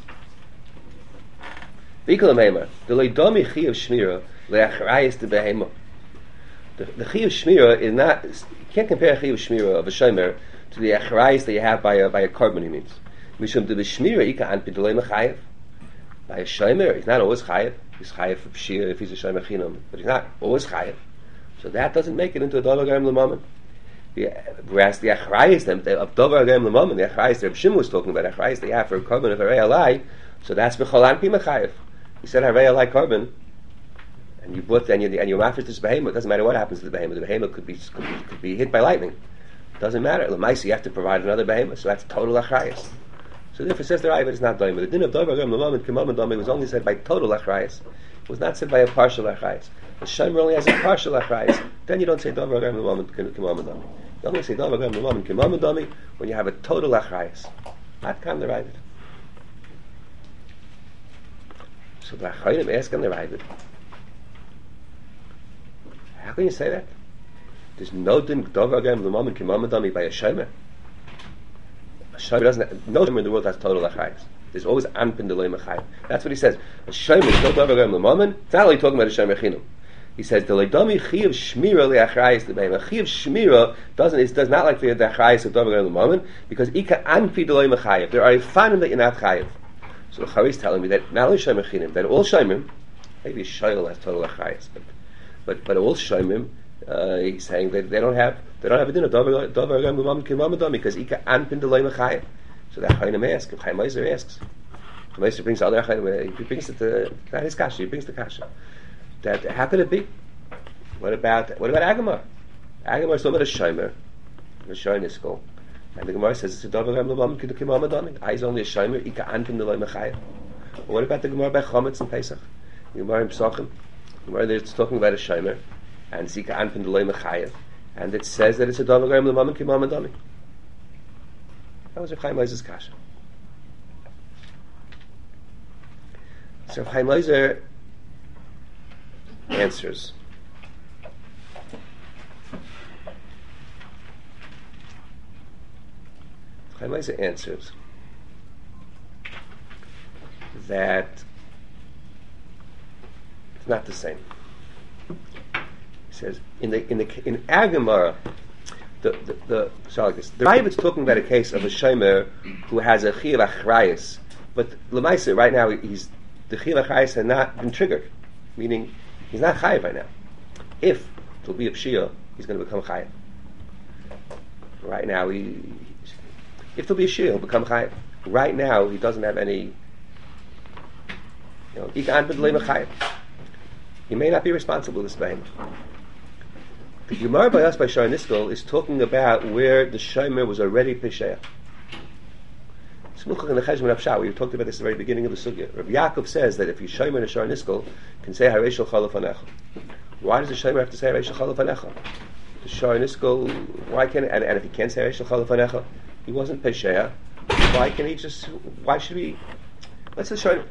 Bikal Meimar, the Leidomi Chi of Shmira, Leachrayis de Behema. The Chi of Shmira is not, you can't compare a Chi of Shmira of a Shomer to the Achrayis that you have by a, by a carbon, he means. Mishum de B'Shmira Ika An Pidolei Mechayev. By a Shomer, he's not always Chayev. He's Chayev for Pshir if he's a Shomer Chinam, but he's not always Chayev. So that doesn't make it into a Dover Gam L'Mammon. Whereas the Achrayis of Dover Gam L'Mammon, the Achrayis that Reb Shimon was talking about, Achrayis they have for a carbon of Harei Alai, so that's B'Chol Anpi Mechayev. He said Harei Alai carbon, and you bought and you and you mafresh this behemoth. It doesn't matter what happens to the behemoth. The behemoth could be could be, could be hit by lightning. It doesn't matter. L'maisa you have to provide another behemoth, so that's total achrayas. So therefore, says the Ravid is not doime. The din of Dover Gam L'Mammon K'Mammon Doime was only said by total achrayas. It was not said by a partial achrayas. The Shomer only has a partial achrayas. Then you don't say Dover Gam L'Mammon K'Mammon Doime. You only say Dover Gam L'Mammon K'Mammon Doime when you have a total achrayas. Not come the Ravid. So the Achayim ask him the Ravid, how can you say that? There's no din Dover Gam L'Mammon K'Mammon Doime by a Shomer. A Shomer doesn't have, no Shomer in the world has total achrayas. There's always Anpin Delay Mechayim. That's what he says. A Shomer is no Dover Gam L'Mammon. It's not only talking about a Shomer Chinam. He says Delay Domi Chi of Shmira le'achrayas l'beim. Chi of Shmira doesn't it does not like the achrayas of Dover Gam L'Mammon because Ika Anpi Delay Mechayim. There are a fanim that you're not chayiv. So the Chari is telling me that not only Shomer Chinam, that all Shomer, maybe Shoyel has total achrayas, but but but all Shomer, uh, he's saying that they don't have they don't have a din of Dover Gam L'Mammon K'Mammon Doime because Ika Anpin Delay Mechayim. So the Chayim asks, if Chaim Meiser asks, Meiser brings other Chayim, he brings it to not his kasha, he brings the kasha. That how could it be? What about what about Agamar? Agamar is talking about a Shomer, a Shomer school, and the Gemara says it's a Dover Gam L'Mammon K'Mammon Doime. I is only a Shomer. Ika Anpin Delay Mechayim. What about the Gemara by Chometz and Pesach? The Gemara in Pesachim. The Gemara there it's talking about a Shomer, and it's Ika Anpin Delay Mechayim, and it says that it's a Dover Gam L'Mammon K'Mammon Doime. That was Rav Chaim Meiser's kasha. So Rav Chaim Meiser answers. Rav Chaim Meiser answers that it's not the same. He says in the in the in Agamara. The the, the sorry, like this. The Ravid's talking about a case of a Shomer who has a Chi of Achrayas, but L'maisa right now he's the Chi of Achrayas had not been triggered, meaning he's not Chayiv right now. If it'll be a Pshia, he's going to become Chayiv. Right now, he, if there'll be a Shia, he'll become Chayiv. right now he doesn't have any. You know, he may not be responsible for this behemoth. The Gemara by us by Shar Niskal is talking about where the Shomer was already Pesheah. We talked about this at the very beginning of the sugya. Rabbi Yaakov says that if you Shomer and Shar Niskal, can say Harei Shel Chalav Hanecha. Why does the Shomer have to say Harei Shel Chalav Hanecha? The Shar Niskal, why can't? And, and if he can't say Harei Shel Chalav Hanecha, he wasn't Pesheah. Why can he just? Why should we? Let's just Shar.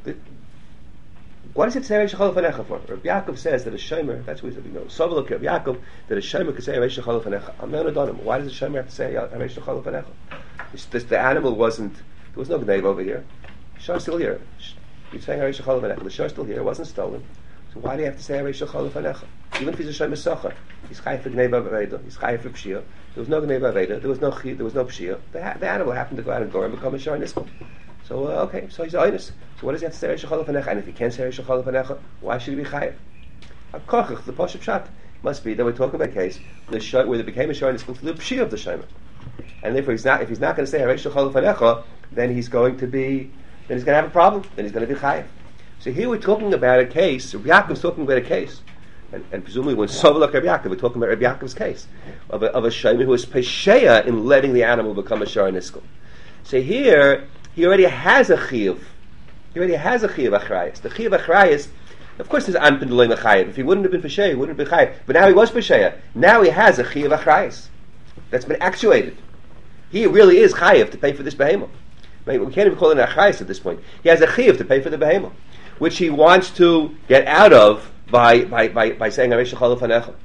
What does it say Harei Shel Chalav Hanecha for? Rabbi Yaakov says that a Shomer. That's what he said. You know, Sovelok Rabbi Yaakov that a Shomer could say Harei Shel Chalav Hanecha. I'm not done him. Why does the Shomer have to say Harei Shel Chalav Hanecha? It's this, the animal wasn't. There was no gneiv over here. The Shar still here. He's saying Harei Shel Chalav Hanecha. The Shar still here. It wasn't stolen. So why do you have to say Harei Shel Chalav Hanecha? Even if he's a Shomer Socher, he's chayav for gneiv aveda. He's chayav for pshia. There was no gneiv aveda. There was no chi, there was no pshia. The, the animal happened to go out and door and become a Shar Niskal. So uh, okay, so he's honest. So what does he have to say Harei Shel Chalav Hanecha? And if he can't say Harei Shel Chalav Hanecha, why should he be chayav? Hakochach, the Pashup Pshat must be that we're talking about a case where there became a Shar Niskal through the pshia of the Shomer. And therefore, he's not, if he's not going to say Harei Shel Chalav Hanecha, then he's going to be, then he's going to have a problem. Then he's going to be chayav. So here we're talking about a case. Rabbi Yaakov's talking about a case, and, and presumably when Sovelok Rabbi Yaakov, we're talking about Rabbi Yaakov's case of a, of a Shomer who was pesheya in letting the animal become a Shar Niskal. So here he already has a chiyuv. He already has a chiyuv achrayis. The chiyuv achrayis, of course, there's anpin d'loy mechayev. If he wouldn't have been pesheya, he wouldn't have been chayav. But now he was pesheya. Now he has a chiyuv achrayis that's been actuated. He really is chayav to pay for this behemoth. We can't even call it an achrayis at this point. He has a chiyuv to pay for the behemoth, which he wants to get out of by by by, by saying Harei Shel Chalav Hanecha.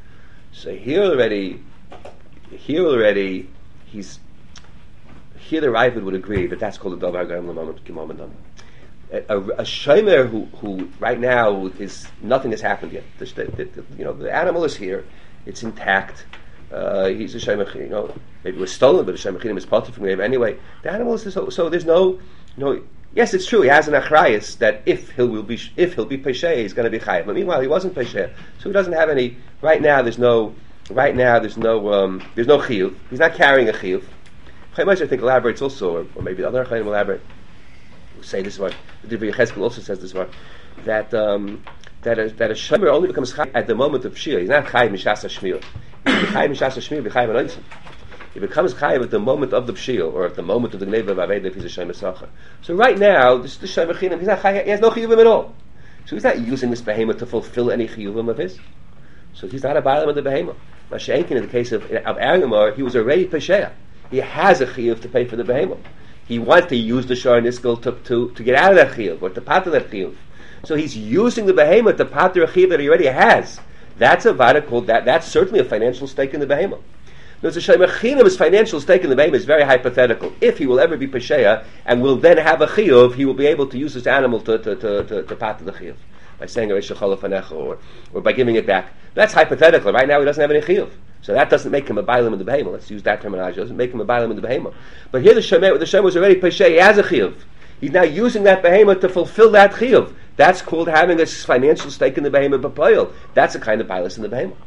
So here already, here already, he's here. The Ravid would agree that that's called a davar gam l'mamad k'mamad. A, a shomer who who right now is nothing has happened yet. The, the, the, you know, the animal is here, it's intact. Uh, he's a shomer, you know, maybe it was stolen, but a shomer chinim is parted from him anyway. The animal is so, so there's no, you know. Yes, it's true. He has an achrayis that if he will be if he'll be pesheya, he's going to be chayav. But meanwhile, he wasn't pesheya, so he doesn't have any. Right now, there's no. Right now, there's no. Um, there's no chiyuv. He's not carrying a chiyuv. Chaim I think elaborates also, or, or maybe the other Chaim elaborate. We'll say this one. The Divrei Yechezkel also says this one that um, that a, that a shomer only becomes chayav at the moment of pshia. He's not chayav mishas hashmir. Chayav mishas hashmir, b'chayav anointim. He becomes chayav at the moment of the pshia, or at the moment of the gneva of aveda if he's a shomer socher. So right now, this the shomer chinam. He's not chayav. He has no chiyuvim at all. So he's not using this behemoth to fulfill any chiyuvim of his. So he's not a baalim of the behemoth. Mashenkin, in the case of of Agamar, he was already pesheya. He has a chiyuv to pay for the behemoth. He wants to use the Shar Niskal to, to, to get out of that chiyuv, or to pater that chiyuv. So he's using the behemoth to pater a chiyuv that he already has. That's a vada called that. That's certainly a financial stake in the behemoth. Now, the Shomer Chinam's financial stake in the behemoth is very hypothetical. If he will ever be pesheya and will then have a chiyuv, he will be able to use this animal to to to to, to pater the chiyuv by saying Harei Shel Chalav Hanecha, or or by giving it back. That's hypothetical. Right now, he doesn't have any chiyuv. So that doesn't make him a bailam in the behemoth. Let's use that terminology. It doesn't make him a bailam in the behemoth. But here the Shomer, the Shomer was already pesheya. He has a chiyuv. He's now using that behemoth to fulfill that chiyuv. That's called having a financial stake in the behemoth b'poil. That's a kind of bailas in the behemoth.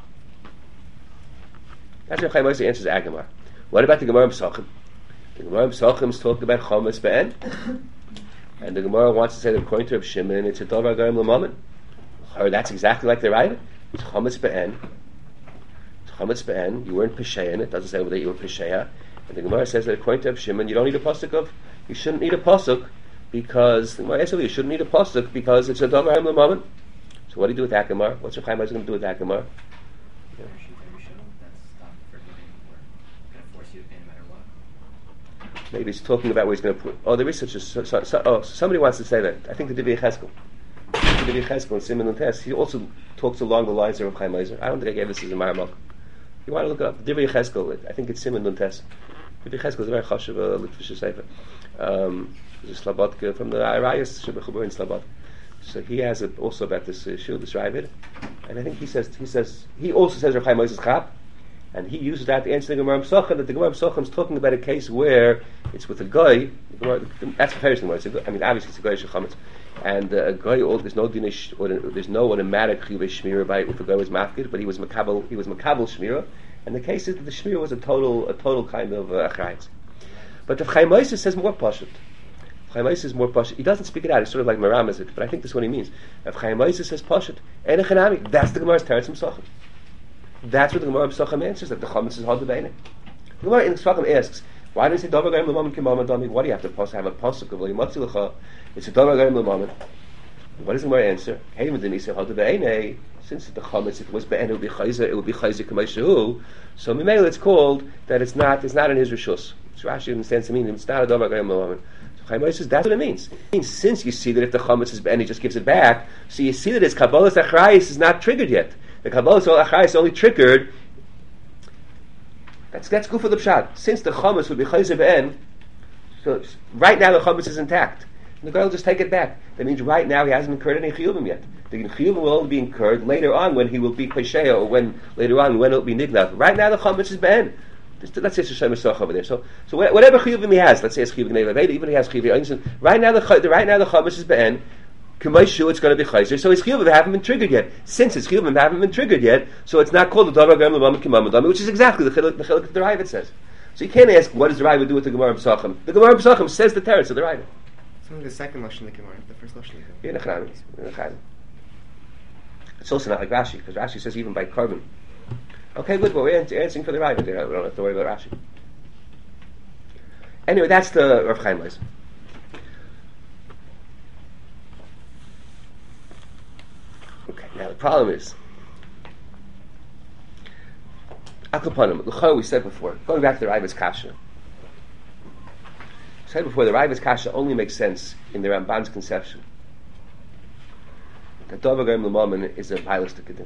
That's what Chaim Moshe answers Agamar. What about the Gemara Pesachim? The Gemara Pesachim is talking about Chometz Be'en, and the Gemara wants to say that according to Reb Shimon, it's a davar garim l'mammon. Or that's exactly like the Ravid. It's Chometz Be'en. It's Chometz Be'en. You weren't pesheya in it. It doesn't say whether you were pesheya. And the Gemara says that according to Reb Shimon, you don't need a pasuk of. You shouldn't need a pasuk because the Gemara says you shouldn't need a pasuk because it's a davar garim l'mammon. So what do you do with Agamar? What's Reb Chaim Moshe going to do with Agamar? Maybe he's talking about where he's going to put. Oh, there is such a. So, so, so, oh, somebody wants to say that. I think the Divrei Yechezkel. The Divrei Yechezkel and Simon Luntes. He also talks along the lines of Chaim Moshe. I don't think I gave this as a Maramok. You want to look it up? The Divrei Yechezkel. I think it's Simon Luntes. The Divrei Yechezkel is a very chashuv uh, Litvish sefer. Um, there's a Slabodka from the Arayas Shebechubur in Slabodka. So he has a, also about this issue, this Ravid, and I think he says he says he also says Rav Chaim Moshe's chap. And he uses that to answer the Gemara Pesachim, that the Gemara Pesachim is talking about a case where it's with a guy. Gemara, that's the first Gemara. I mean, obviously it's a guy shechametz, and uh, a guy. There's no dinish, or there's no automatic chiyuv shmira by if the guy was mafkid, but he was makabel. He was makabel shmira, and the case is that the shmira was a total, a total kind of achrayus. Uh, But the Chaim Moshe says more pashut. Chaim Moshe says more pashut. He doesn't speak it out. He's sort of like meramas it, but I think this is what he means. If Chaim Moshe says pashut, and echanami, that's the Gemara's teretz Pesachim. That's what the Gemara Pesachim answers. That the chametz is hard to beine. The Gemara in Pesachim asks, why do you say davar gaim l'mamen k'mamen dami? Why do you have to pas- have a pasuk of l'yimatzi l'cha? It's a davar gaim l'mamen. What does the Gemara answer? Hey, when they say hard to beine, since the chametz it was beine, it would be chayzer, it would be chayzer k'maishahu. So mimele it's called that it's not it's not in his rishus. So Rashi understands the meaning. It's not a davar gaim l'mamen. So Chaim Moshe says that's what it means. It means since you see that if the chametz is beine, he just gives it back. So you see that his kabbalas achrayis is not triggered yet. The kabbalas achrayis only triggered. That's that's good for the pshat. Since the chametz would be chayzer be'en, so right now the chametz is intact. And the guy will just take it back. That means right now he hasn't incurred any chiyuvim yet. The chiyuvim will only be incurred later on when he will be pesheya, or when later on when it will be niglav. Right now the chametz is be'en. Let's say it's a Shem Esach over there. So, so whatever chiyuvim he has, let's say it's chiyuv gnei even if he has chiyuv, right now the right now the chametz is be'en. K'maishu, it's going to be chayzer. So his chiyuvim haven't been triggered yet. Since his chiyuvim haven't been triggered yet, so it's not called the davar gaim l'mamen k'mamen dami, which is exactly the chiluk the chiluk the Ravid says. So you can't ask what does the Ravid do with the Gemara Pesachim. The Gemara Pesachim says the teretz of the Ravid. It's only the second lashon of the Gemara, the first lashon. Yeah, nechanami, nechanami. It's also not like Rashi, because Rashi says even by carbon. Okay, good, but we're answering for the Ravid there. We don't have to worry about Rashi. Anyway, that's the Rav Chaim Moshe. Okay, now the problem is, Akapanim, L'chor we said before, going back to the Ravid's Kasha. We said before, the Ravid's Kasha only makes sense in the Ramban's conception. That davar gaim l'mamen is a violist kedin.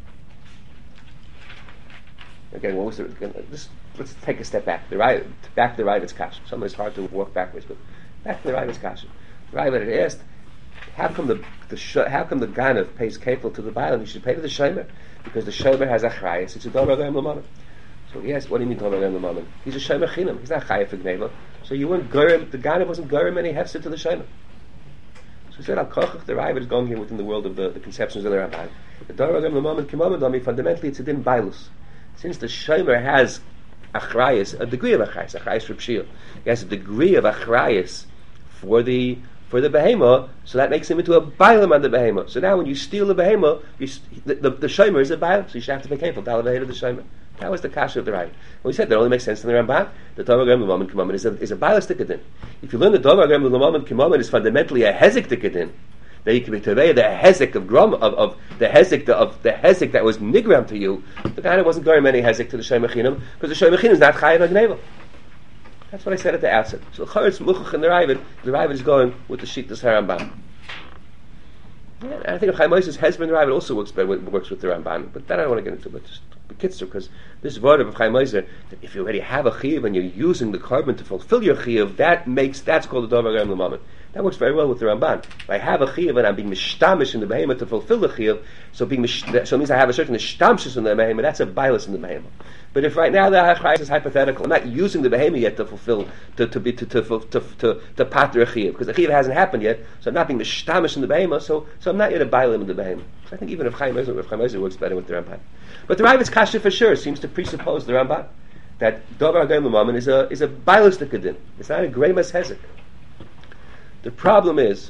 Again, what was the, again, this, let's take a step back. The Ravid, back to the Ravid's Kasha. Sometimes it's hard to walk backwards, but back to the Ravid's Kasha. The Ravid had asked, How come the, the sh- how come the ganav pays kefil to the baal? He should pay to the shomer because the shomer has achrayus. It's a davar gaim l'mamen. So he asked, what do you mean davar gaim l'mamen? He's a shomer chinam. He's not chayav for gneva. So you weren't gurim. The ganav wasn't gurim any hefset to the shomer. So he said, al kochach. The Ravid is going here within the world of the, the conceptions of the Ramban. The davar gaim l'mamen k'mamen dami. Fundamentally, it's a din bailus. Since the shomer has achrayus, a degree of achrayus, achrayus for pshiyah, he has a degree of achrayus for the for the behemoth, so that makes him into a bailam on the behemoth. So now when you steal the behemoth, you st- the, the, the shomer is a bailam, so you should have to pay kefil, dalavahed of the shomer. That was the kasha of the Ravid. Well, we said that only makes sense in the Ramban. The davar gaim l'mamen k'mamen is a, is a bailas tikadin. If you learn the davar gaim l'mamen k'mamen is fundamentally a hezek tikadin, then you can be tevei the hezek of grom of, of the hezek of the hezek that was nigram to you. The guy that wasn't going any hezek to the shomer chinam because the shomer chinam is not chayav agneva. That's what I said at the outset. So Charetz Muchach and the Ravid, the Ravid is going with the Shittas Haramban. Yeah, I think Chaim Moshe's husband, the Ravid, also works better, works with the Ramban, but that I don't want to get into. But just kitzur, because this word of Chaim Moshe, that if you already have a chiyuv and you're using the carbon to fulfill your chiyuv, that makes that's called the davar gaim l'mamen. That works very well with the Ramban. If I have a chiyuv and I'm being mishtamish in the behemoth to fulfill the chiyuv, so being mish, so it means I have a certain mishtamish in the behemoth. That's a bias in the behemoth. But if right now the achrayus is hypothetical, I'm not using the behemoth yet to fulfill to to be to to to to, to, to pater a chiyuv because the chiyuv hasn't happened yet. So I'm not being mishtamish in the behemoth. So so I'm not yet a bialim in the behemoth. So I think even if Chaim Moshe, if Chaim Moshe works better with the Ramban. But the Ravid's kasha for sure seems to presuppose the Ramban that davar gaim l'mamen is a is a bialis tikadin. It's not a greimas hezek. The problem is,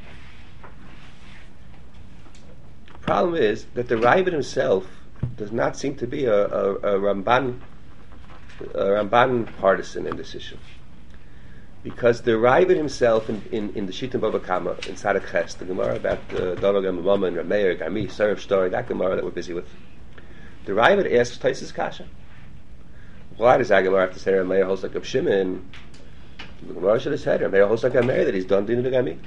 the problem is that the Ravid himself does not seem to be a, a, a Ramban, a Ramban partisan in this issue, because the Ravid himself in, in, in the Shittim Bava Kama in Tzaddik Ches, the Gemara about the davar gaim l'mamen, Rameir, Gami, Sarif story, that Gemara that we're busy with, the Ravid asks Taisus Kasha, why does that Gemara have to say Rameir holds like Reb Shimon? The Gemara should have said, Rameir holds like Rameir, that he's done din to Gami.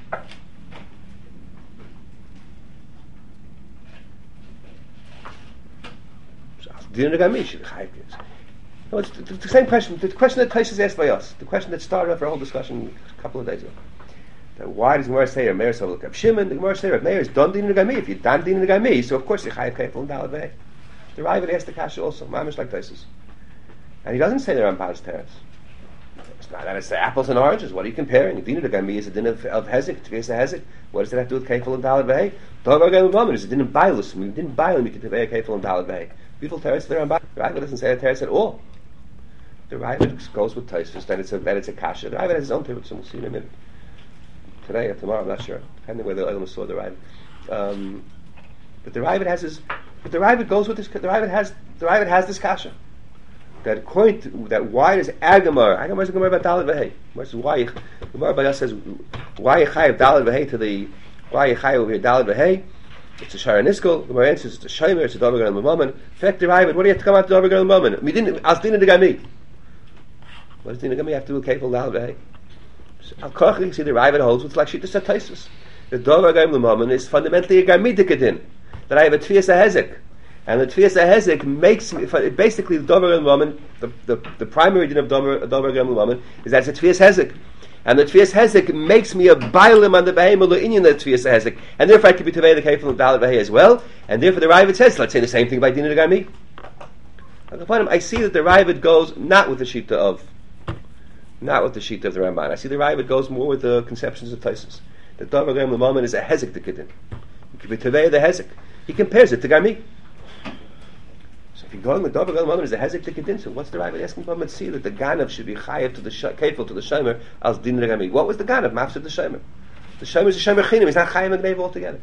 So, din to Gami should be chayiv. No, it's the, the same question, the question that Taisus asked by us, the question that started off our whole discussion a couple of days ago. That why does the Gemara say Rameir so like Reb Shimon? The Gemara say Rameir is done din to Gami. If you're done din to Gami, so of course you're chayiv kefil and dalad vei. The Ravid asked the kasha also, mamish like Taisus. And he doesn't say the Ramban's teretz. It's not that it's apples and oranges. What are you comparing? A din of Gami is a din of, of hezek. Tvias a hezek. What does that have to do with kefil and dalad vei? Davar gaim l'mamen is a din of bailus. When you didn't bail him, you could tevei kefil and dalad vei. Beautiful teretz the Ramban. The Ravid doesn't say a teretz at all. The Ravid goes with Tosfos that it's a that it's a kasha. The Ravid has his own terutzim. We'll see in a minute. Today or tomorrow, I'm not sure. Depending whether the Olam saw the Ravid. Um, but the Ravid has his. But the Ravid goes with this. The Ravid has the Ravid has this kasha. That according to, that why does Agamar? Agamar is a Gemara about Dalet V'Hei. Versus why Gemara by us says why Yechayev Dalet V'Hei to the why Yechayev over here Dalet V'Hei. It's a Shara Niskel. Gemara answers it's a Shomer. It's a Dover Gal L'Mammon. Fact the Ravid. What do you have to come out to Dover Gal L'Mammon? We didn't. As Dina Degami. What does Dina Degami have to do with Kefil Dalet V'Hei? Al Koch you see the Ravid holds with like Shittas HaTosfos. The Dover Gal L'Mammon is fundamentally a Garmidik din. That I have a Tfias HaHezek. And the Tfias HaHezek makes me, basically the Dover Gal L'Mammon, the, the, the primary din of Dover Gal L'Mammon is that it's a Tfias HaHezek. And the Tfias HaHezek makes me a Bailim on the Behem Ulu Inyan the Tfias HaHezek. And therefore I could be Tevei the Kefil and Dalet V'Hei as well. And therefore the Ravid says, let's say the same thing by Dina Degami. I see that the Ravid goes not with the Shita of, not with the Shita of the Ramban. I see the Ravid goes more with the conceptions of Tosfos. The Dover Gal L'Mammon is a Hezek Dikadin. You could be Tevei the Hezek. He compares it to Garmi. If you're going with Dover Gal L'Mammon is a Hezek Dikadin, so what's the Ravid asking from it? See that the Ganav should be Chayev to the sh- Kefil to the Shomer as Din Regami. What was the Ganav? Mafsed the Shomer. The Shomer is a Shomer Chinim. He's not Chayev and Gneiv altogether.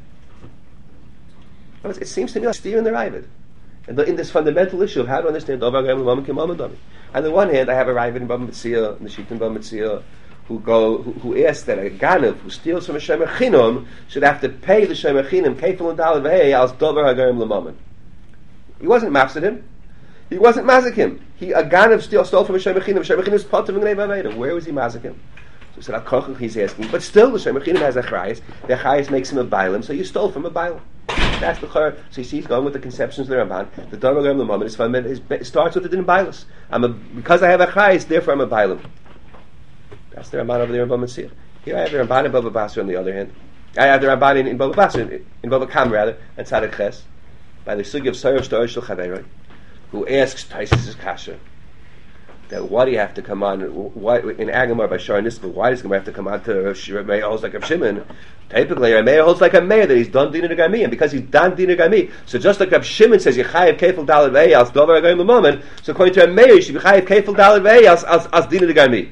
It seems to me like steering the Ravid. And in this fundamental issue of how to understand Dover Gal L'Mammon Kimam Dami. On the one hand, I have a Ravid in Bava Metzia, in the Shita in Bava Metzia, who go who, who asks that a Ganav who steals from a Shomer Chinim should have to pay the Shomer Chinim Kefil and Dalet V'Hei as Dover Gal L'Mammon. He wasn't mafsed him. He wasn't mazik him. He a Ganav stole, stole from a Shomer Chinim. Shomer Chinim is part of Gnei Baveda. Where was he mazik him? So he said, Al he's asking. But still, the Shomer Chinim has a chayis. The chayis makes him a bailim. So you stole from a bailim. That's the chayr. So you see, he's going with the conceptions of the Ramban. The Dover Gal L'Mammon is fundamental. It starts with the din bailis. I'm a because I have a chayis, therefore I'm a bailim. That's the Ramban over there in Bava Metzia. Here I have the Ramban in Bava Basra. On the other hand, I have the Ramban in, in Bava Basra, in, in Bava Kam rather, and Tzaddik Ches. By the sugi of Soyer Shtor Shel Chaveroi, who asks Tosfos Kasha that why do you have to come on? Why in Agamar by Shara Niskel? Why does Gemara have to come on to Meir holds like a Shimon? Typically, a Meir holds like a Meir that he's done Dina Degami, and because he's done Dina Degami, so just like Reb Shimon says Yechayev Kefil Dalet V'Hei as Dover Gal L'Mammon, so according to a Meir, you should be Chayev Kefil Dalet V'Hei as as as Dina Degami.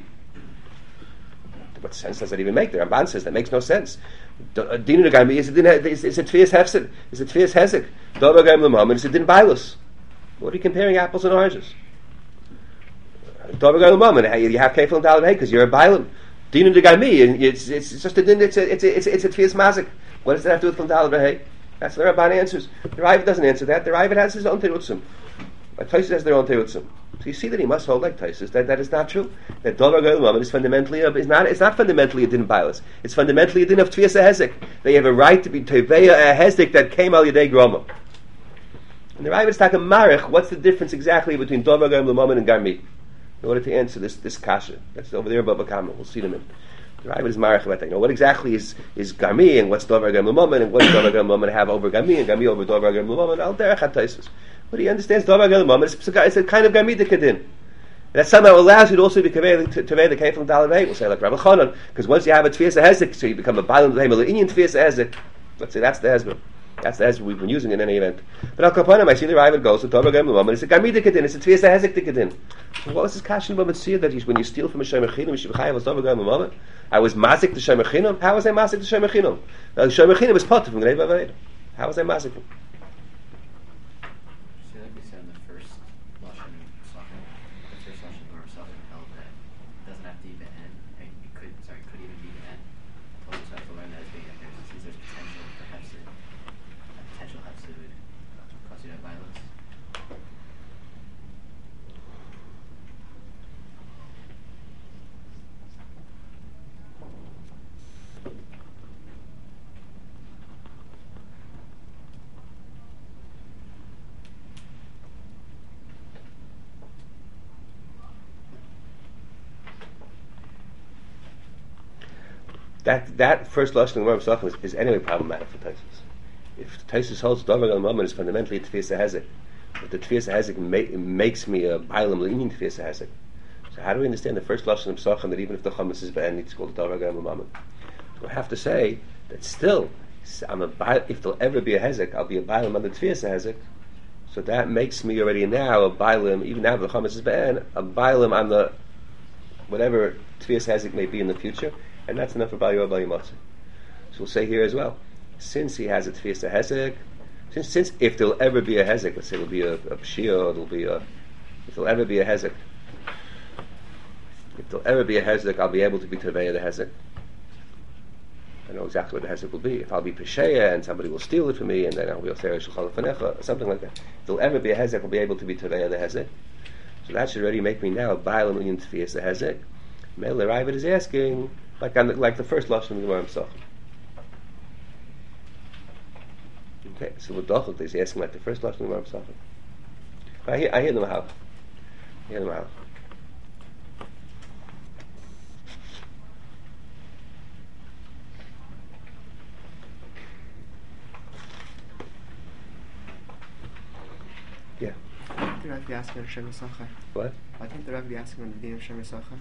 What sense does that even make? The Ramban says that makes no sense. Dina Degami is a din is a Tfias Hefsed, is a Tfias Hezek. Dover Gal L'Mammon is a din Bailus. What are you comparing apples and oranges? Dover Gal L'Mammon, you have Kefil and Dalet V'Hei because you're a Bailim. Dina Degami, it's it's just a din. It's a it's a it's a, it's a Tfias Mazik. What does that have to do with Dalet V'Hei? That's the Ramban answers. The Ravid doesn't answer that. The Ravid has his own terutzim. Tosfos has their own terutzim. So you see that he must hold like Tosfos. That that is not true. That Dover Gal L'Mammon is fundamentally a, is not it's not fundamentally a din of Bailis. It's fundamentally a din of Tfias HaHezek. They have a right to be Teveya a Hezek that came al Yedei Groma. And the Ravid is talking Marich. What's the difference exactly between Dover Gal L'Mammon and Garmi? In order to answer this this kasha, that's over there above Kama. We'll see them in. The Ravid is Marich about that. You know what exactly is is Garmi and what's Dover Gal L'Mammon and what does Dover Gal L'Mammon have over Garmi and Garmi over Dover Gal L'Mammon? Al Derech HaTosfos. But he understands Dover Gal L'Mammon. It's, it's a kind of Garmi Dikadin. That somehow allows you to also be Tevei the Kefil and Dalet V'Hei. We'll say like Rabbi Chanan, because once you have a Tfias HaHezek, so you become a Bailim V'Hei Inyan Tfias HaHezek. Let's say that's the Hezbollah. That's the Hezbollah we've been using in any event. But Al Kapanim, I see the Ravid goes to Dover Gal L'Mammon. It's a Garmi Dikadin. It's a Tfias HaHezek Dikadin. So what was this kasha in Bava Metzia that when you steal from a Shomer Chinim, you should be chayav as Dover Gal L'Mammon? I was mazik the Shomer Chinim. How was I mazik the Shomer Chinim? The Shomer Chinim was part of him. How was I mazik him? So like we said in the first Lashon Sachem, the first Lashon or Sachem held that it doesn't have to even end. Right? It could, sorry, could even be the end. We'll just have to learn that as being there. Since there's potential for Hefsid, potential Hefsid would cause you to have violence. That that first lashon in the Gemara is, is anyway problematic for Tosfos. If Tosfos holds Dover Gal L'Mammon is fundamentally a Tfias HaHezek, but the Tfias HaHezek ma- makes me a Bailim L'Inyan Tfias HaHezek. So how do we understand the first lashon of Sachem that even if the Chametz is banned, it's called Dover Gal L'Mammon? So I have to say that still, I'm a if there'll ever be a Hezek, I'll be a Bailim on the Tfias HaHezek. So that makes me already now a bailim, even now the chametz is be'en, a bailim on the whatever tefiyas hezek may be in the future, and that's enough for bali or bali matzah. So we'll say here as well, since he has a tefiyas hezek, since since if there'll ever be a hezek, let's say it'll be a, a pshia, it'll be a, if there'll ever be a hezek, if there'll ever be a hezek, I'll be able to be teveya the hezek. I know exactly what the hezek will be. If I'll be pesheya and somebody will steal it from me, and then I'll be osera shulchan lefanecha, something like that. If there'll ever be a hezek, I'll be able to be teveya the hezek. So that should already make me now a bailam union tefiyas the hezek. Mele Ravid is asking, like on the, like the first lashon of the Gemara himself. Okay, so what Dochel is asking like the first lashon of the Gemara himself. I hear, I hear them how. I hear them how. Yeah. I think the Rav be asking on Shem Yisachar. What? I think the Rav be asking on the din of Shem Yisachar.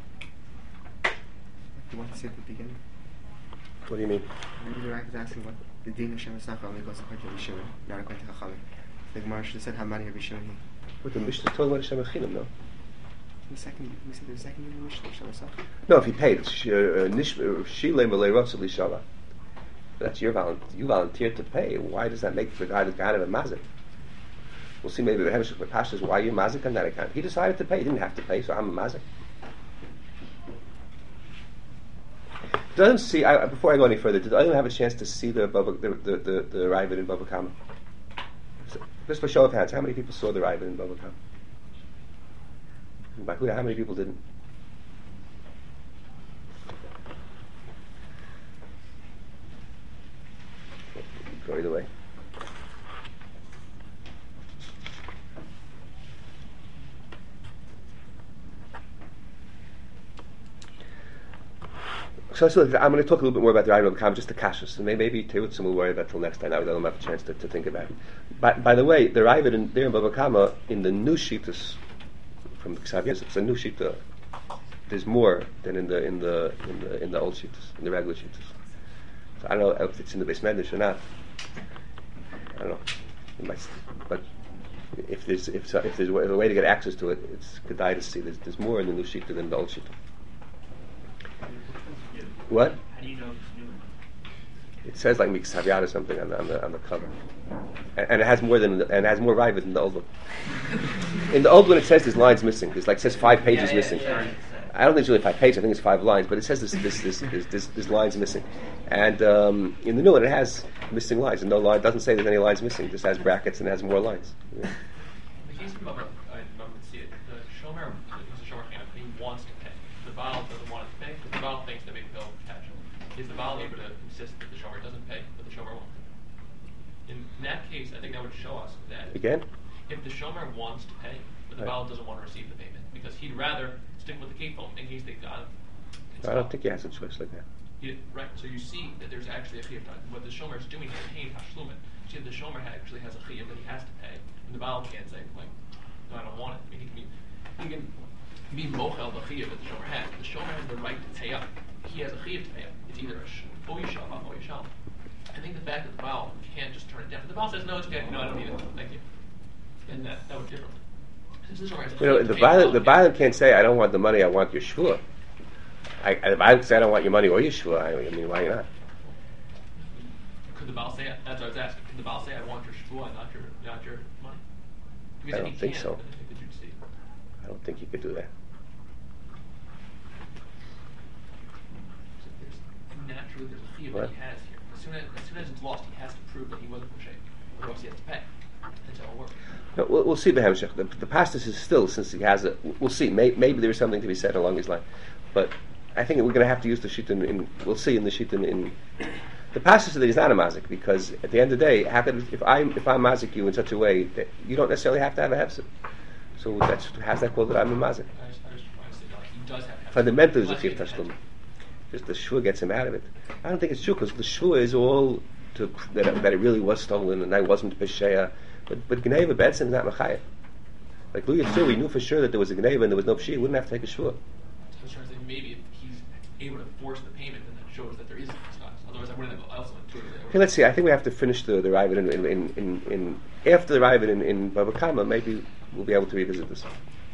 You want to say at the beginning? What do you mean? Maybe the Rav is asking what the din of Shem Yisachar only goes according to Rabbi Shimon, not according to Chachamim. The Gemara should have said how many Rabbi Shimon he. But the Mishnah is talking about Hashem Echinim, no? The second, we said the second din of Mishnah of Shem Yisachar. No, if he paid, it's Shilei Malei Rotzel Lishala. That's your volunteer. You volunteered to pay. Why does that make the guy the guy of a mazik? We'll see maybe the Hemshech with Pashas why you mazik on that account. He decided to pay. He didn't have to pay, so I'm a mazik. Doesn't see. I, before I go any further, did anyone have a chance to see the Baba, the the the, the Ravid in Baba Kama? So, just for show of hands, how many people saw the Ravid in Baba Kama? By who? How many people didn't? Go either way. So, so I'm going to talk a little bit more about the Ravid of Kam, just the Kashas, and maybe Terutzim we'll worry about till next time. Now we don't have a chance to, to think about it. By, by the way, the Ravid in, there in Baba Kama, in the new Shitas from the Ksav, it's a new Shita. There's more than in the in the in the in the old Shitas, in the regular Shitas. So I don't know if it's in the Beis Medrash or not. I don't know. It might, but if there's if, so, if there's a way to get access to it, it's kedai to see. There's, there's more in the new Shita than the old Shita. What? How do you know it's new? It says like Mix Havyat or something on the on the, on the cover, and, and it has more than and it has more Ravid than the old one. In the old one, it says there's lines missing. There's like it says five pages yeah, yeah, missing. Yeah, I don't think it's really five pages. I think it's five lines, but it says this this this this, this, this lines missing. And um, in the new one, it has missing lines, and no line doesn't say there's any lines missing. It just has brackets and has more lines. Yeah. The case of Baba, I remember to see it. The Shomer, the Shomer Khan, he wants to pay. The Baal doesn't want to pay. The Baal thinks that maybe they'll catch him. Is the Baal able to insist that the Shomer doesn't pay, but the Shomer won't? In that case, I think that would show us that Again? if the Shomer wants to pay, but the Right. Baal doesn't want to receive the payment, because he'd rather stick with the Kefil in case they got him. It's I don't not- think he has a choice like that. He, right, so you see that there's actually a chiyuv. What the shomer is doing is paying hashlumin. See, the shomer actually has a chiyuv that he has to pay, and the baal can't say like, "No, I don't want it." I mean, he can be, he can be mochel the chiyuv that the shomer has. The shomer has the right to pay up. He has a chiyuv to pay up. It's either a sh- or yishal or yishal. I think the fact that the baal can't just turn it down. If the baal says, "No, it's okay. No, I don't need it. Thank you," and that that would different. Since the shomer has a You know, chiyuv the to pay violent, the baal, violent can't say, "I don't want the money. I want your shvur." I, if I say I don't want your money or your shvur, I, I mean, why not? Could the baal say it? That's what I was asking. Could the baal say, "I want your shvua, not your not your money"? Because I if he don't think can, so. then I think that you'd see. I don't think he could do that. So there's, naturally, there's a chiyuv What? that he has here. As soon as, as soon as it's lost, he has to prove that he wasn't pushay. Otherwise, he has to pay. That's how it works. No, we'll, we'll see the Hemshech. The, the pastis is still, since he has it, we'll see. May, maybe there's something to be said along his line. But I think we're going to have to use the sheet in, in we'll see in the sheet in, in the pastis that he's not a mazik, because at the end of the day, how could, if I if I mazik you in such a way that you don't necessarily have to have a hefsed. So that's how's that called that I'm a mazik? I just, I just want to say, like, he does have to have Fundamentally, unless the he chiv has tashlum. to. Just the shua gets him out of it. I don't think it's true, because the shua is all to that, it- that it really was stolen and I wasn't b'sheya. But but gneva bedson is not mechayev. Like Louis Yitzhak, we knew for sure that there was a gneva and there was no pshi. He wouldn't have to take a shua. So I was trying to say, maybe if he's able to force the payment, then that shows that there is a disguise. Otherwise, I wouldn't have also intuitively. Okay, let's see. I think we have to finish the the Ravid in in in in, after the Ravid in, in Baba Kama, maybe we'll be able to revisit this.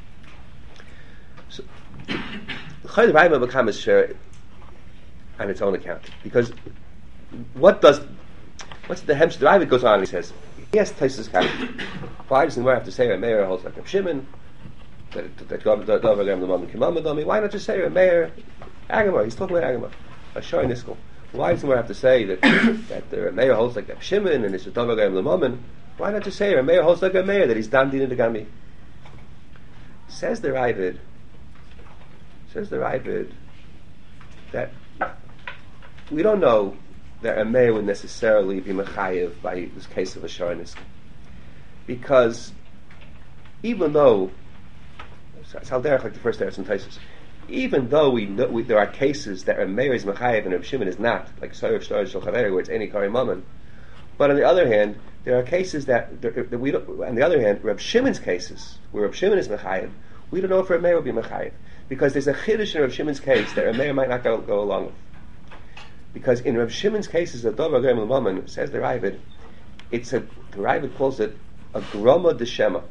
So, the Ravid Baba Kama is share on its own account, because what does what's the Hemsh? The Ravid goes on and he says, yes, Taisus Kama. Why does the Gemara have to say a Meir holds like Reb Shimon? That that Dover Gam the Moment Kimam. Why not just say a Meir Agamar? He's talking about Agamar. A Shor Niskal. Why does the Gemara have to say that that the Meir holds like Reb Shimon and it's a Dover Gam the Moment? Why not just say a Meir holds like a Meir that he's done din in the Gami? Says the Ravid. Says the Ravid that we don't know that a Meir would necessarily be mechayev by this case of a Shor Niskal. Because even though it's Halderech like the first Eretz and Taisus, even though we know we, there are cases that a Meir is mechayev and Reb Shimon is not, like Soyer Shtor Shel Chaveri, where it's any Kari Mammon. But on the other hand, there are cases that, that we don't. On the other hand, Reb Shimon's cases, where Reb Shimon is mechayev, we don't know if Reb Meir will be mechayev, because there's a chiddush in Reb Shimon's case that Reb Meir might not go, go along with. Because in Reb Shimon's cases, the Dover Gam L'Mammon, says the Ravid, it's a the Ravid calls it a groma de shema.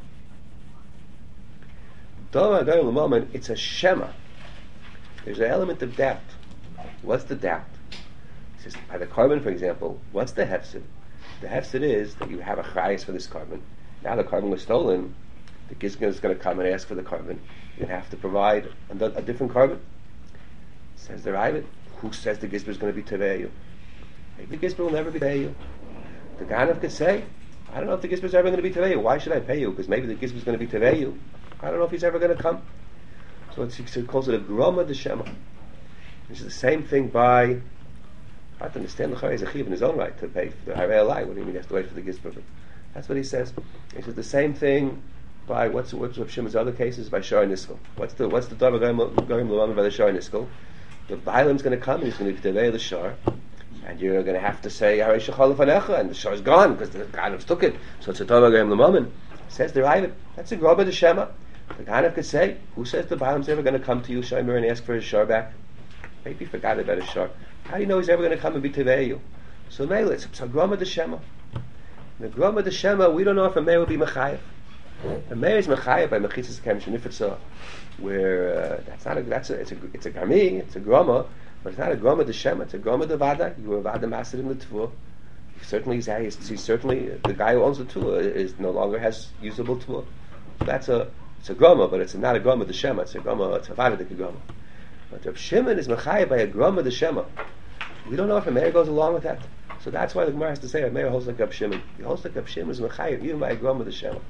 Dover Gam L'Mammon, it's a shema. There's an element of doubt. What's the doubt? It says by the carbon, for example, what's the hefsid? The hefsid is that you have a chayes for this carbon. Now the carbon was stolen. The gizber is going to come and ask for the carbon. You're going to have to provide a, a different carbon. Says the Ravid. Who says the gizber is going to be teveyu? Maybe the gizber will never be teveyu. The Ganav could say, I don't know if the gizber is ever going to be teveyu. Why should I pay you? Because maybe the gizber is going to be teveyu. I don't know if he's ever going to come. So it's, it calls it a groma de shema. Which is the same thing by, hard to understand, the Chari is a chiv in his own right to pay for the Harei Alai. What do you mean he has to wait for the gizber? That's what he says. He says the same thing by, what's what's Reb Shimon's other cases? By Shor Niskal. What's the what's the Dover Gam L'Mammon by the Shor Niskal? The Bailam's going to come and he's going to be Tevei the Shor, and you're going to have to say Harei Shechol Lefanecha, and the Shor's gone because the Ganav took it. So it's a Dover Gam L'Mammon. Says the Ravid, that's a groma de shema. The Ganav could say, who says the Bailam's ever going to come to you, Shomer, and ask for his Shor back? Maybe he forgot about his Shor. How do you know he's ever going to come and be Tevei you? So Mele, it's a groma de shema. The groma de shema, we don't know if a Meir will be mechayev. A Meir is mechayev by mechitzas kem shenifitzah, where uh, that's not a that's a it's a it's a gami, it's a groma, but it's not a groma de shema. It's a groma de vada. You were vada master in the tvur. Certainly, he's, he's, he's certainly the guy who owns the tvur is no longer has usable tvur. So that's a it's a groma, but it's not a groma de shema. It's a groma. It's a vada de groma. But Reb Shimon is mechayev by a groma de shema. We don't know if a Meir goes along with that. So that's why the Gemara has to say a Meir holds like Reb Shimon. He holds like Reb Shimon is mechayev even by a groma de shema.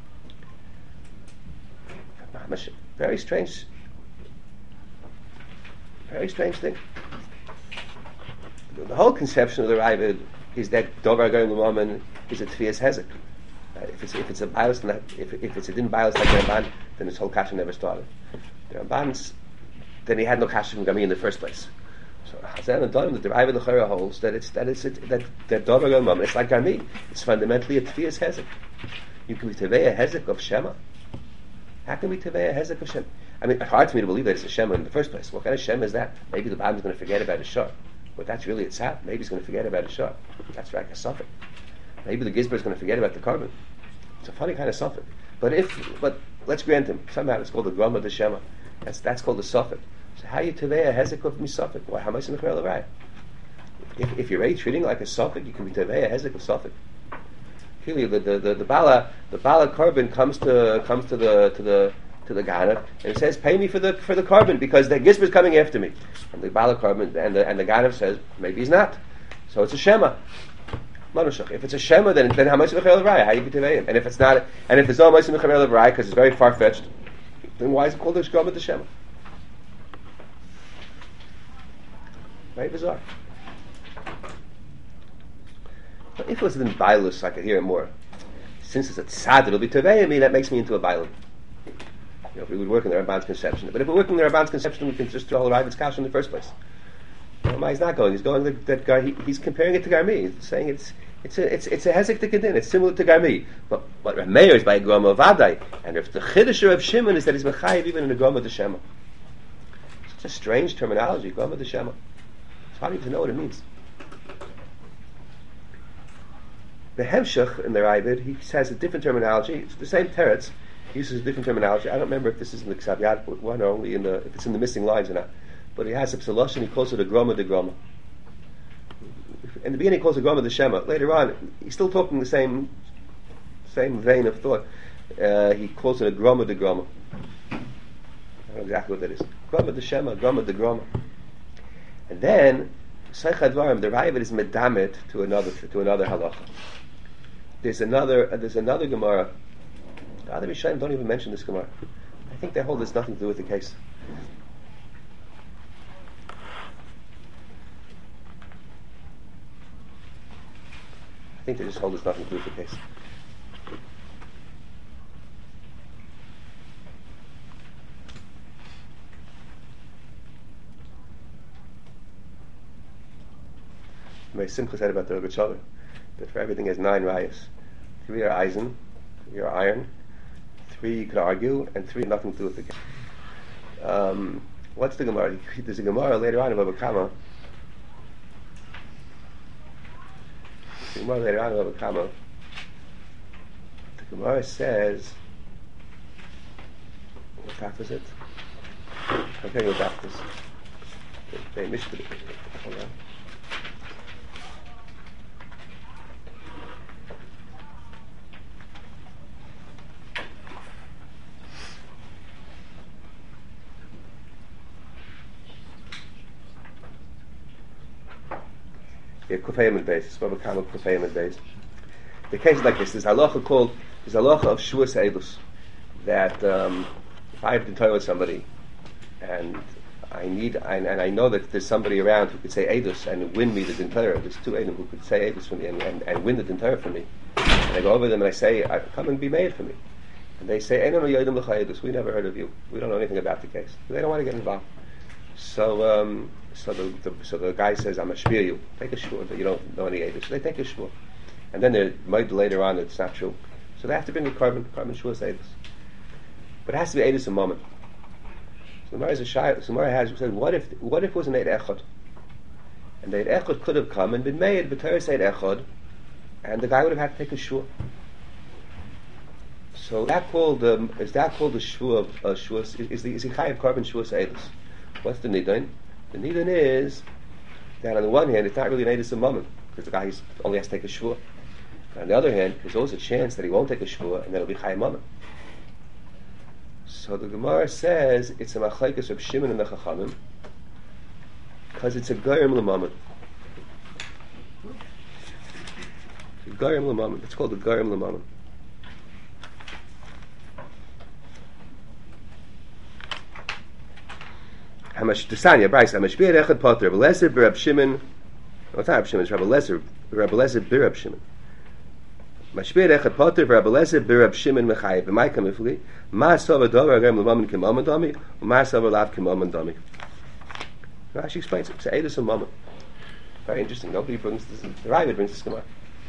Very strange, very strange thing. The whole conception of the Ravid is that Dover Gam L'Mammon is a Tfias Hezek. Uh, if it's if it's a bias, if if it's a din bias like the Ramban, then this whole kasha never started. The Ramban's, then he had no kasha from Gami in the first place. So Hazen and Donim, the Ravid L'Chora holds that it's that it's a, that that Dover Gam L'Mammon, it's like Gami. It's fundamentally a Tfias Hezek. You can be Tevei a Hezek of Shema. How can we tevei a hezek of Shem? I mean, it's hard for me to believe that it's a Shema in the first place. What kind of Shem is that? Maybe the Bab is going to forget about his shor, but that's really its half. Maybe he's going to forget about his shor. That's like a suffix. Maybe the gizber is going to forget about the carbon. It's a funny kind of suffix. But if, but let's grant him somehow it's called the groma de shema. That's that's called the suffix. So how you tevei a hezek of misafik? Why? How much in the right? If if you're already treating it like a suffix, you can be tevei a hezek of suffix. Clearly, the the the, the bala the bala carbon comes to comes to the to the to the Ganav and it says, "Pay me for the for the carbon because the gizber is coming after me." And the bala carbon and the and the Ganav says, "Maybe he's not." So it's a shema. If it's a shema, then then how much of a raya? How you can tevei him? And if it's not, and if it's not much of a raya because it's very far fetched, then why is it called a shema the shema? Very bizarre. But if it was in Bailus, I could hear it more. Since it's a tzad, it'll be tevei me. That makes me into a Bailus. You know, if we would work in the Ramban's conception. But if we're working in the Ramban's conception, we can just throw all the Ravid's kasha in the first place. No, he's not going. He's going that, that guy. He, he's comparing it to Garmi. He's saying it's it's a it's it's a hezek to kedin. It's similar to Garmi. But what Meir is by a groma vadai, and if the chiddush of Shimon is that he's mechayev even in a groma de shema. It's a strange terminology, groma de shema. It's hard even to know what it means. The Hemshech in the Ravid, he has a different terminology. It's the same teretz. He uses a different terminology. I don't remember if this is in the Ksav Yad one or only in the if it's in the missing lines or not. But he has a psaloshin. He calls it a groma de groma. In the beginning, he calls it groma de shema. Later on, he's still talking the same same vein of thought. Uh, he calls it a groma de groma. I don't know exactly what that is. Groma de shema, groma de groma. And then Seicha Dvarim, the Ravid is medamet to another to another halacha. There's another uh, there's another Gemara. The other Rishonim don't even mention this Gemara. I think they hold this nothing to do with the case. I think they just hold this nothing to do with the case. Very Simcha said about the Rogat Shover that for everything has nine rayas. Three are eisen, three are iron, three you could argue, and three nothing to do with the case. Um, what's the Gemara? There's a Gemara later on in Baba Kama. The Gemara later on in Baba Kama. The Gemara says, what half is it? I'm telling you what half is. They missed it. Hold on. Yeah, Kufayim and Beis. It's Baba Kama Kufayim and Beis. The case is like this. There's halacha called, there's halacha of Shuas Eilus. That um, if I have to tell with somebody, and I need, and, and I know that there's somebody around who could say Eilus and win me the Din Torah. There's two Eidim who could say Eilus for me and, and, and win the Din Torah for me. And I go over them and I say, I, come and be made for me. And they say, Eino Yodim L'cha Eilus. We never heard of you. We don't know anything about the case. They don't want to get involved. So, um, so the, the so the guy says, "I'm a shvir you. Take a shvur, but you don't know any Eidos." So they take a shvur, and then they're made later on that it's not true. So they have to bring a carbon carbon shvur Eidos, but it has to be Eidos a moment. So the Gemara is a shy. So the Gemara has said, "What if what if it was an Eid Echad, and the Eid Echad could have come and been made b'teres Eid Echad, and the guy would have had to take a shvur." So that called um, is that called the shvur of uh, shvur? Is, is the is the chayav carbon shvur Eidos? What's the nidin? The nidin is that on the one hand, it's not really an Eidus Mammon, because the guy only has to take a shvur. On the other hand, there's always a chance that he won't take a shvur, and then it'll be Chayim Mammon. So the Gemara says it's a machlekes of Shimon and the Chachamim, because it's a Goyim L'Mammon. It's a Goyim L'Mammon. It's called the Goyim L'Mammon. Hamash Tessania, Bryce, Hamash Bir Echad Potter, Rabbi Lezer, Birab Shimon, no, it's not Rabbi Shimon, it's Rabbi Lezer, Rabbi Lezer, Birab Shimon. Hamash Bir Echad Potter, Rabbi Lezer, Birab Shimon, Mechayev, B'mai Kamifli, Ma Sova Dover, Agam L'Mammon K'Mammon Dami, Ma Sova Lav K'Mammon Dami. Rashi explains it, it's an Eidus Mammon. Very interesting, nobody brings this, the Ravid brings this Gemara.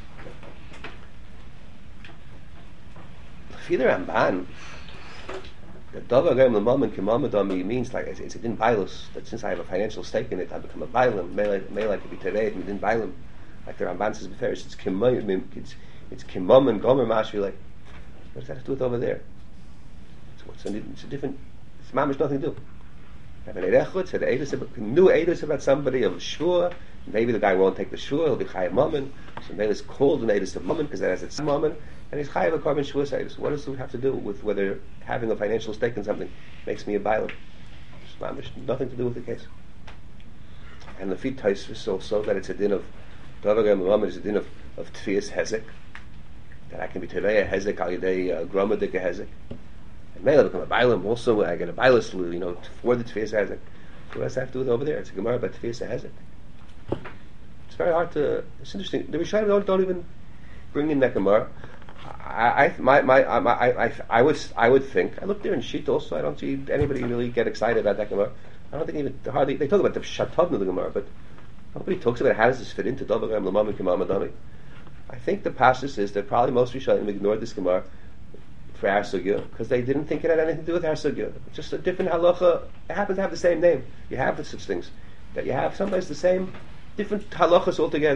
L'fi the Ramban, the Dover Agam L'Mammon K'Mammon Dami means like, it's, it's a din bailus, that since I have a financial stake in it, I become a bailam, may like to be tereid, and din bailam. Like the Ramban says before, it's K'Mammon, it's it's K'Mammon Gomer Mashvi, like, what does that have to do with over there? So it's a, it's a different, it's mamish nothing to do. Have an Eidechut, said Eidus, new Eidus about somebody of Shur, maybe the guy won't take the Shur, he'll be Chayav Mammon, so maybe it's called an Eidus of Mammon, because that has its Mammon, and he's Chayav a carbon Shur Eidus. What does it have to do with whether having a financial stake in something makes me a Bailam? It's mamish, nothing to do with the case. And the feet Taisvis also, that it's a din of, Dovagam Mammon is a din of, of Tfias Hezek, that I can be Teveya Hezek, Al Yadei Gromadik Hezek. And maybe I become a Bailam also, I get a Bailas, you know, for the Tfias Hezek. What does that have to do with over there? It's a Gemara about Tfias Hezek. It's very hard to, it's interesting. The Rishonim don't, don't even bring in that Gemara. I, I, my, my, I, I, I, I was, I would think. I looked there in Sheet also. I don't see anybody really get excited about that Gemara. I don't think even hardly. They talk about the Shatavna of the Gemara, but nobody talks about how does this fit into Dovagam L'Mammon K'Mammon Dami. I think the passus is that probably most Rishonim ignored this Gemara for our sugya because they didn't think it had anything to do with our sugya. It's just a different halacha. It happens to have the same name. You have such things that you have sometimes the same different halachas altogether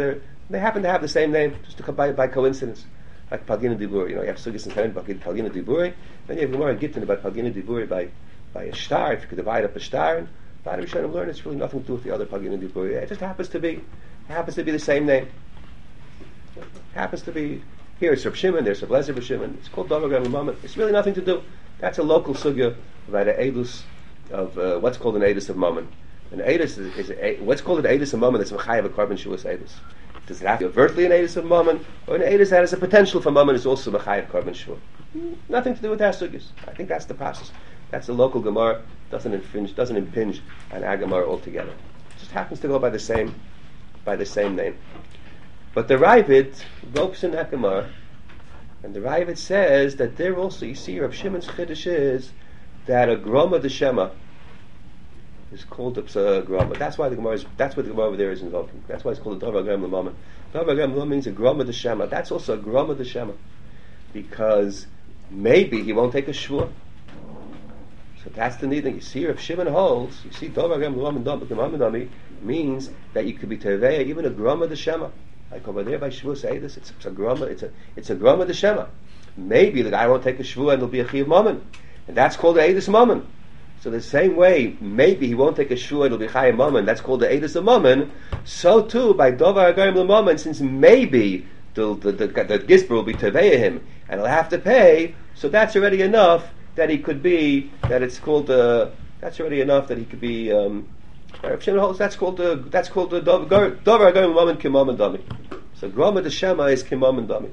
They happen to have the same name, just to come by, by coincidence. Like Palgina Diburi. You know, you have Sugis and Tenen, Palgina Diburi, then you have Gemara and Gittin about Palgina Diburi by, by a star, if you could divide up a star, and a lot of Rishonim learn it's really nothing to do with the other Palgina Diburi. It just happens to be, it happens to be the same name. It happens to be, here it's Reb Shimon, there's Reb Lezer Reb Shimon, it's called Dover Gam L'Mammon. It's really nothing to do. That's a local sugya about an edus of, uh, what's called an edus of Mammon. An edus is, is a, what's called an edus of Mammon that's Mechayev a carbon shuas edus. Does it have to be overtly an edus of Mammon, or an edus that has a potential for Mammon is also Mechayev carbon shua? Nothing to do with our sugyas. I think that's the process. That's the local Gemara, doesn't infringe, doesn't impinge on our Gemara altogether. It just happens to go by the same, by the same name. But the Ravid ropes in that Gemara, and the Ravid says that there also, you see, Rav Shimon's chiddush is that a groma de shema is called a psa groma. That's why the Gemara is, that's what the Gemara over there is invoking. That's why it's called a Dover Gam L'Mammon. Dover Gam L'Mammon means a groma de shema. That's also a groma de shema, because maybe he won't take a shvua. So that's the need that you see. Rav Shimon holds, you see, Dover Gam L'Mammon means that you could be teveya even a groma de shema. Like over there by Shavuos Eidos, it's, it's a groma, it's a it's a groma de shema. Maybe the guy won't take a shvua and it'll be a chiv mammon, and that's called the Eidos mammon. So the same way, maybe he won't take a shvua and it'll be chayiv mammon. That's called the Eidos of mammon. So too by Dover Agarim L'Mammon, since maybe the the the, the Gizber will be teveya him and he'll have to pay. So that's already enough that he could be that it's called the. Uh, that's already enough that he could be. Um, Rav Shimon holds that's called the that's called the Dover Agarim L'Mammon Kimam and Dami. So groma de shema is Kimam and Dami.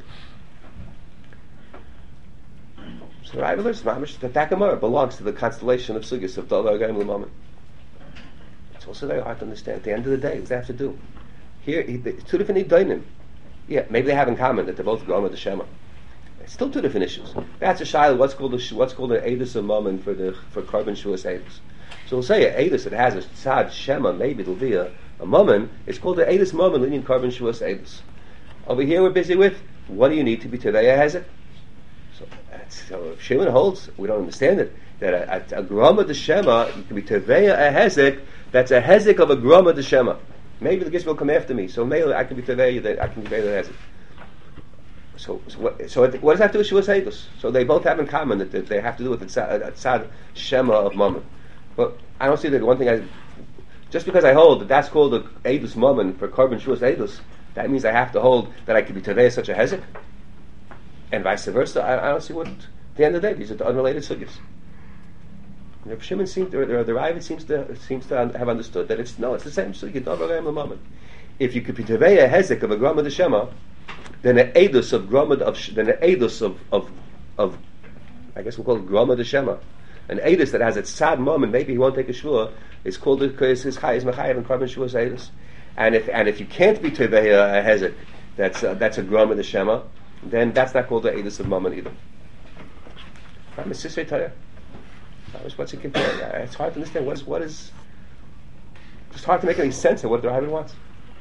So Rav learns mamish that that Gemara belongs to the constellation of sugis of Dover Agarim L'Mammon. It's also very hard to understand. At the end of the day, what does that have to do? Here, he, it's two different idanim. Yeah, maybe they have in common that they're both groma de shema. It's still two different issues. That's a shayla. What's called a, what's called an edus of mammon for the for carbon shuas edus. So we'll say an edus that has a tzad shema, maybe it'll be a, a mammon. It's called an edus mammon, lenient carbon shuas edus. Over here we're busy with what do you need to be teveya hezek? So, so if Shimon holds, we don't understand it, that a, a, a groma de shema, you can be teveya a hezek, that's a hezek of a groma de shema. Maybe the Gizber will come after me, so maybe I can be teveya, I can be teveya hezek. So, so, what, so what does that have to do with Shuas Eidos? So they both have in common that, that they have to do with the tzad, a tzad shema of mammon. But I don't see that one thing I, just because I hold that that's called the Eidos mammon for carbon Shuas Eidos, that means I have to hold that I could be teveya such a hezek, and vice versa. I, I don't see what. At the end of the day, these are the unrelated sugyas. Rav Shimon seems, the, the, the Ravid seems to seems to have understood that it's no, it's the same sugya. Dover Gam L'Mammon. If you could be teveya a hezek of a grama de shema, then an edus of grama of then an edus of of of I guess we'll call it grama de shema. An edus that has its sad moment, maybe he won't take a shvua, is called his his chayes mechayev and carbon shuas edus. And if and if you can't be teveya a hezek, that's uh, that's a grama de shema, then that's not called the edus of mammon either. I'm a sisrei tayah. What's it comparing? It's hard to understand. What is what is? It's hard to make any sense of what the Ravid wants.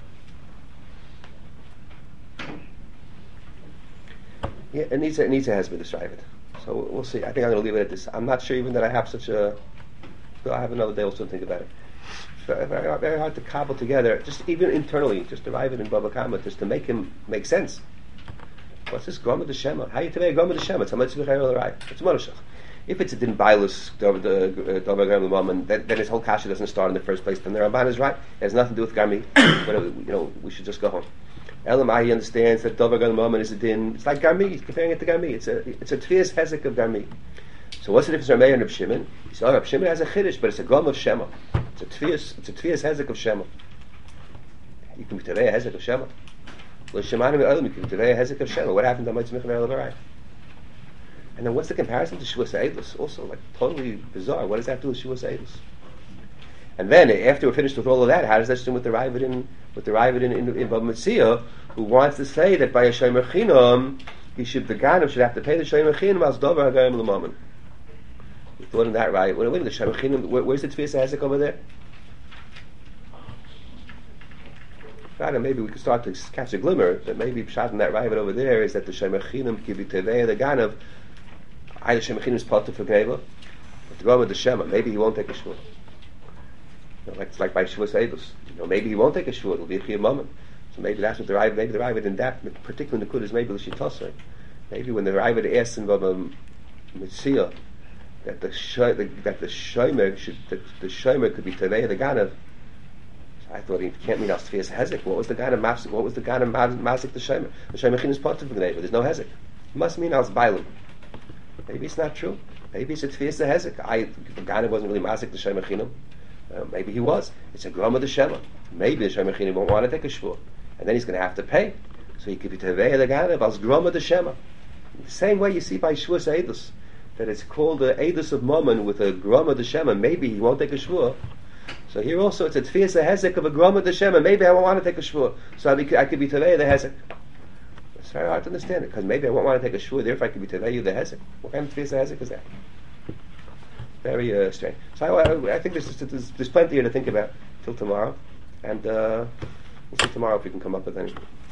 Yeah, it needs a, it needs a hezbollah to strive it. So we'll see. I think I'm going to leave it at this. I'm not sure even that I have such a. I have another day also to think about it. It's very, very, very hard to cobble together, just even internally, just arrive it in Baba Kama, just to make him make sense. What's this grama de shema? How you today grama de shema? It's a mitzvah l'ray. It's a monoshach. If it's a din bailus Dover Gam L'Mammon, then then his whole kasha doesn't start in the first place. Then the Ramban is right. It has nothing to do with Gami. Whatever, you know, we should just go home. Elamai understands that Dover Gam L'Mammon is a din. It's like Gami. He's comparing it to Gami. It's a it's a tvias hezek of Gami. So what's the difference between Rameir and Reb Shimon? He said, oh, Reb Shimon has a chiddush, but it's a gom of Shema. It's a tvias. It's a tvias hezek of Shema. You can be tevei hezek of Shema. Well, Shemanim Elam, you can be tevei hezek of Shema. What happened to Mitzvah Mechanei Levarai? And then what's the comparison to Shuas Eidos? Also, like, totally bizarre. What does that have to do with Shuas Eidos? And then, after we're finished with all of that, how does that do with the Ravid in, with the Ravid in, in, in Bava Metzia, who wants to say that by a Shomer Chinam, he should, the Ganav should have to pay the Shomer Chinam as Dover Hagayim L'Mammon. We thought in that right. Wait a minute, the Shomer Chinam, where, where's the Tfias Hezek over there? Right, and maybe we could start to catch a glimmer that maybe shot in that Ravid over there is that the Shomer Chinam give you Tevei, the Ganav, either Shomer Chinam is part of Geva, but to go with the Shema, maybe he won't take a shvur. You know, like it's like by Shuas Eidos. You know, maybe he won't take a shvur. It'll be a Chiyuv Mammon. So maybe that's what the Ravid, maybe the Ravid in that particular Nakud is maybe l'shitosai. Maybe when the Ravid asks him of a Mitzvah that the sho- the, that the shomer should that the shomer could be Tavei the Ganav. I thought he can't mean Asfias Hezek. What was the Ganav Mafsik? What was the Ganav Mazik the shomer? The shomer chin is part of the Gneva. There's no Hezek. It must mean As Bailim. Maybe it's not true. Maybe it's a Tfias Hezek. I the Ganav wasn't really Mazik the shomer chinam. Uh, maybe he was. It's a Groma the Shema. Maybe the shomer chinam won't want to take a shvur, and then he's going to have to pay. So he could be Tavei the Ganav as Groma the Shema. The same way you see by Shvus Eidus, that it's called the Eidus of Mammon with a Groma de Shema. Maybe he won't take a Shvur. So here also it's a Tfias a Hezek of a Groma de Shema. Maybe I won't want to take a Shvur. So I, be, I could be Tavei the Hezek. It's very hard to understand it, because maybe I won't want to take a Shvur, therefore I could be Tavei the Hezek. What kind of Tfias a Hezek is that? Very uh, strange. So I, I, I think there's, there's, there's plenty here to think about till tomorrow. And uh, we'll see tomorrow if we can come up with anything.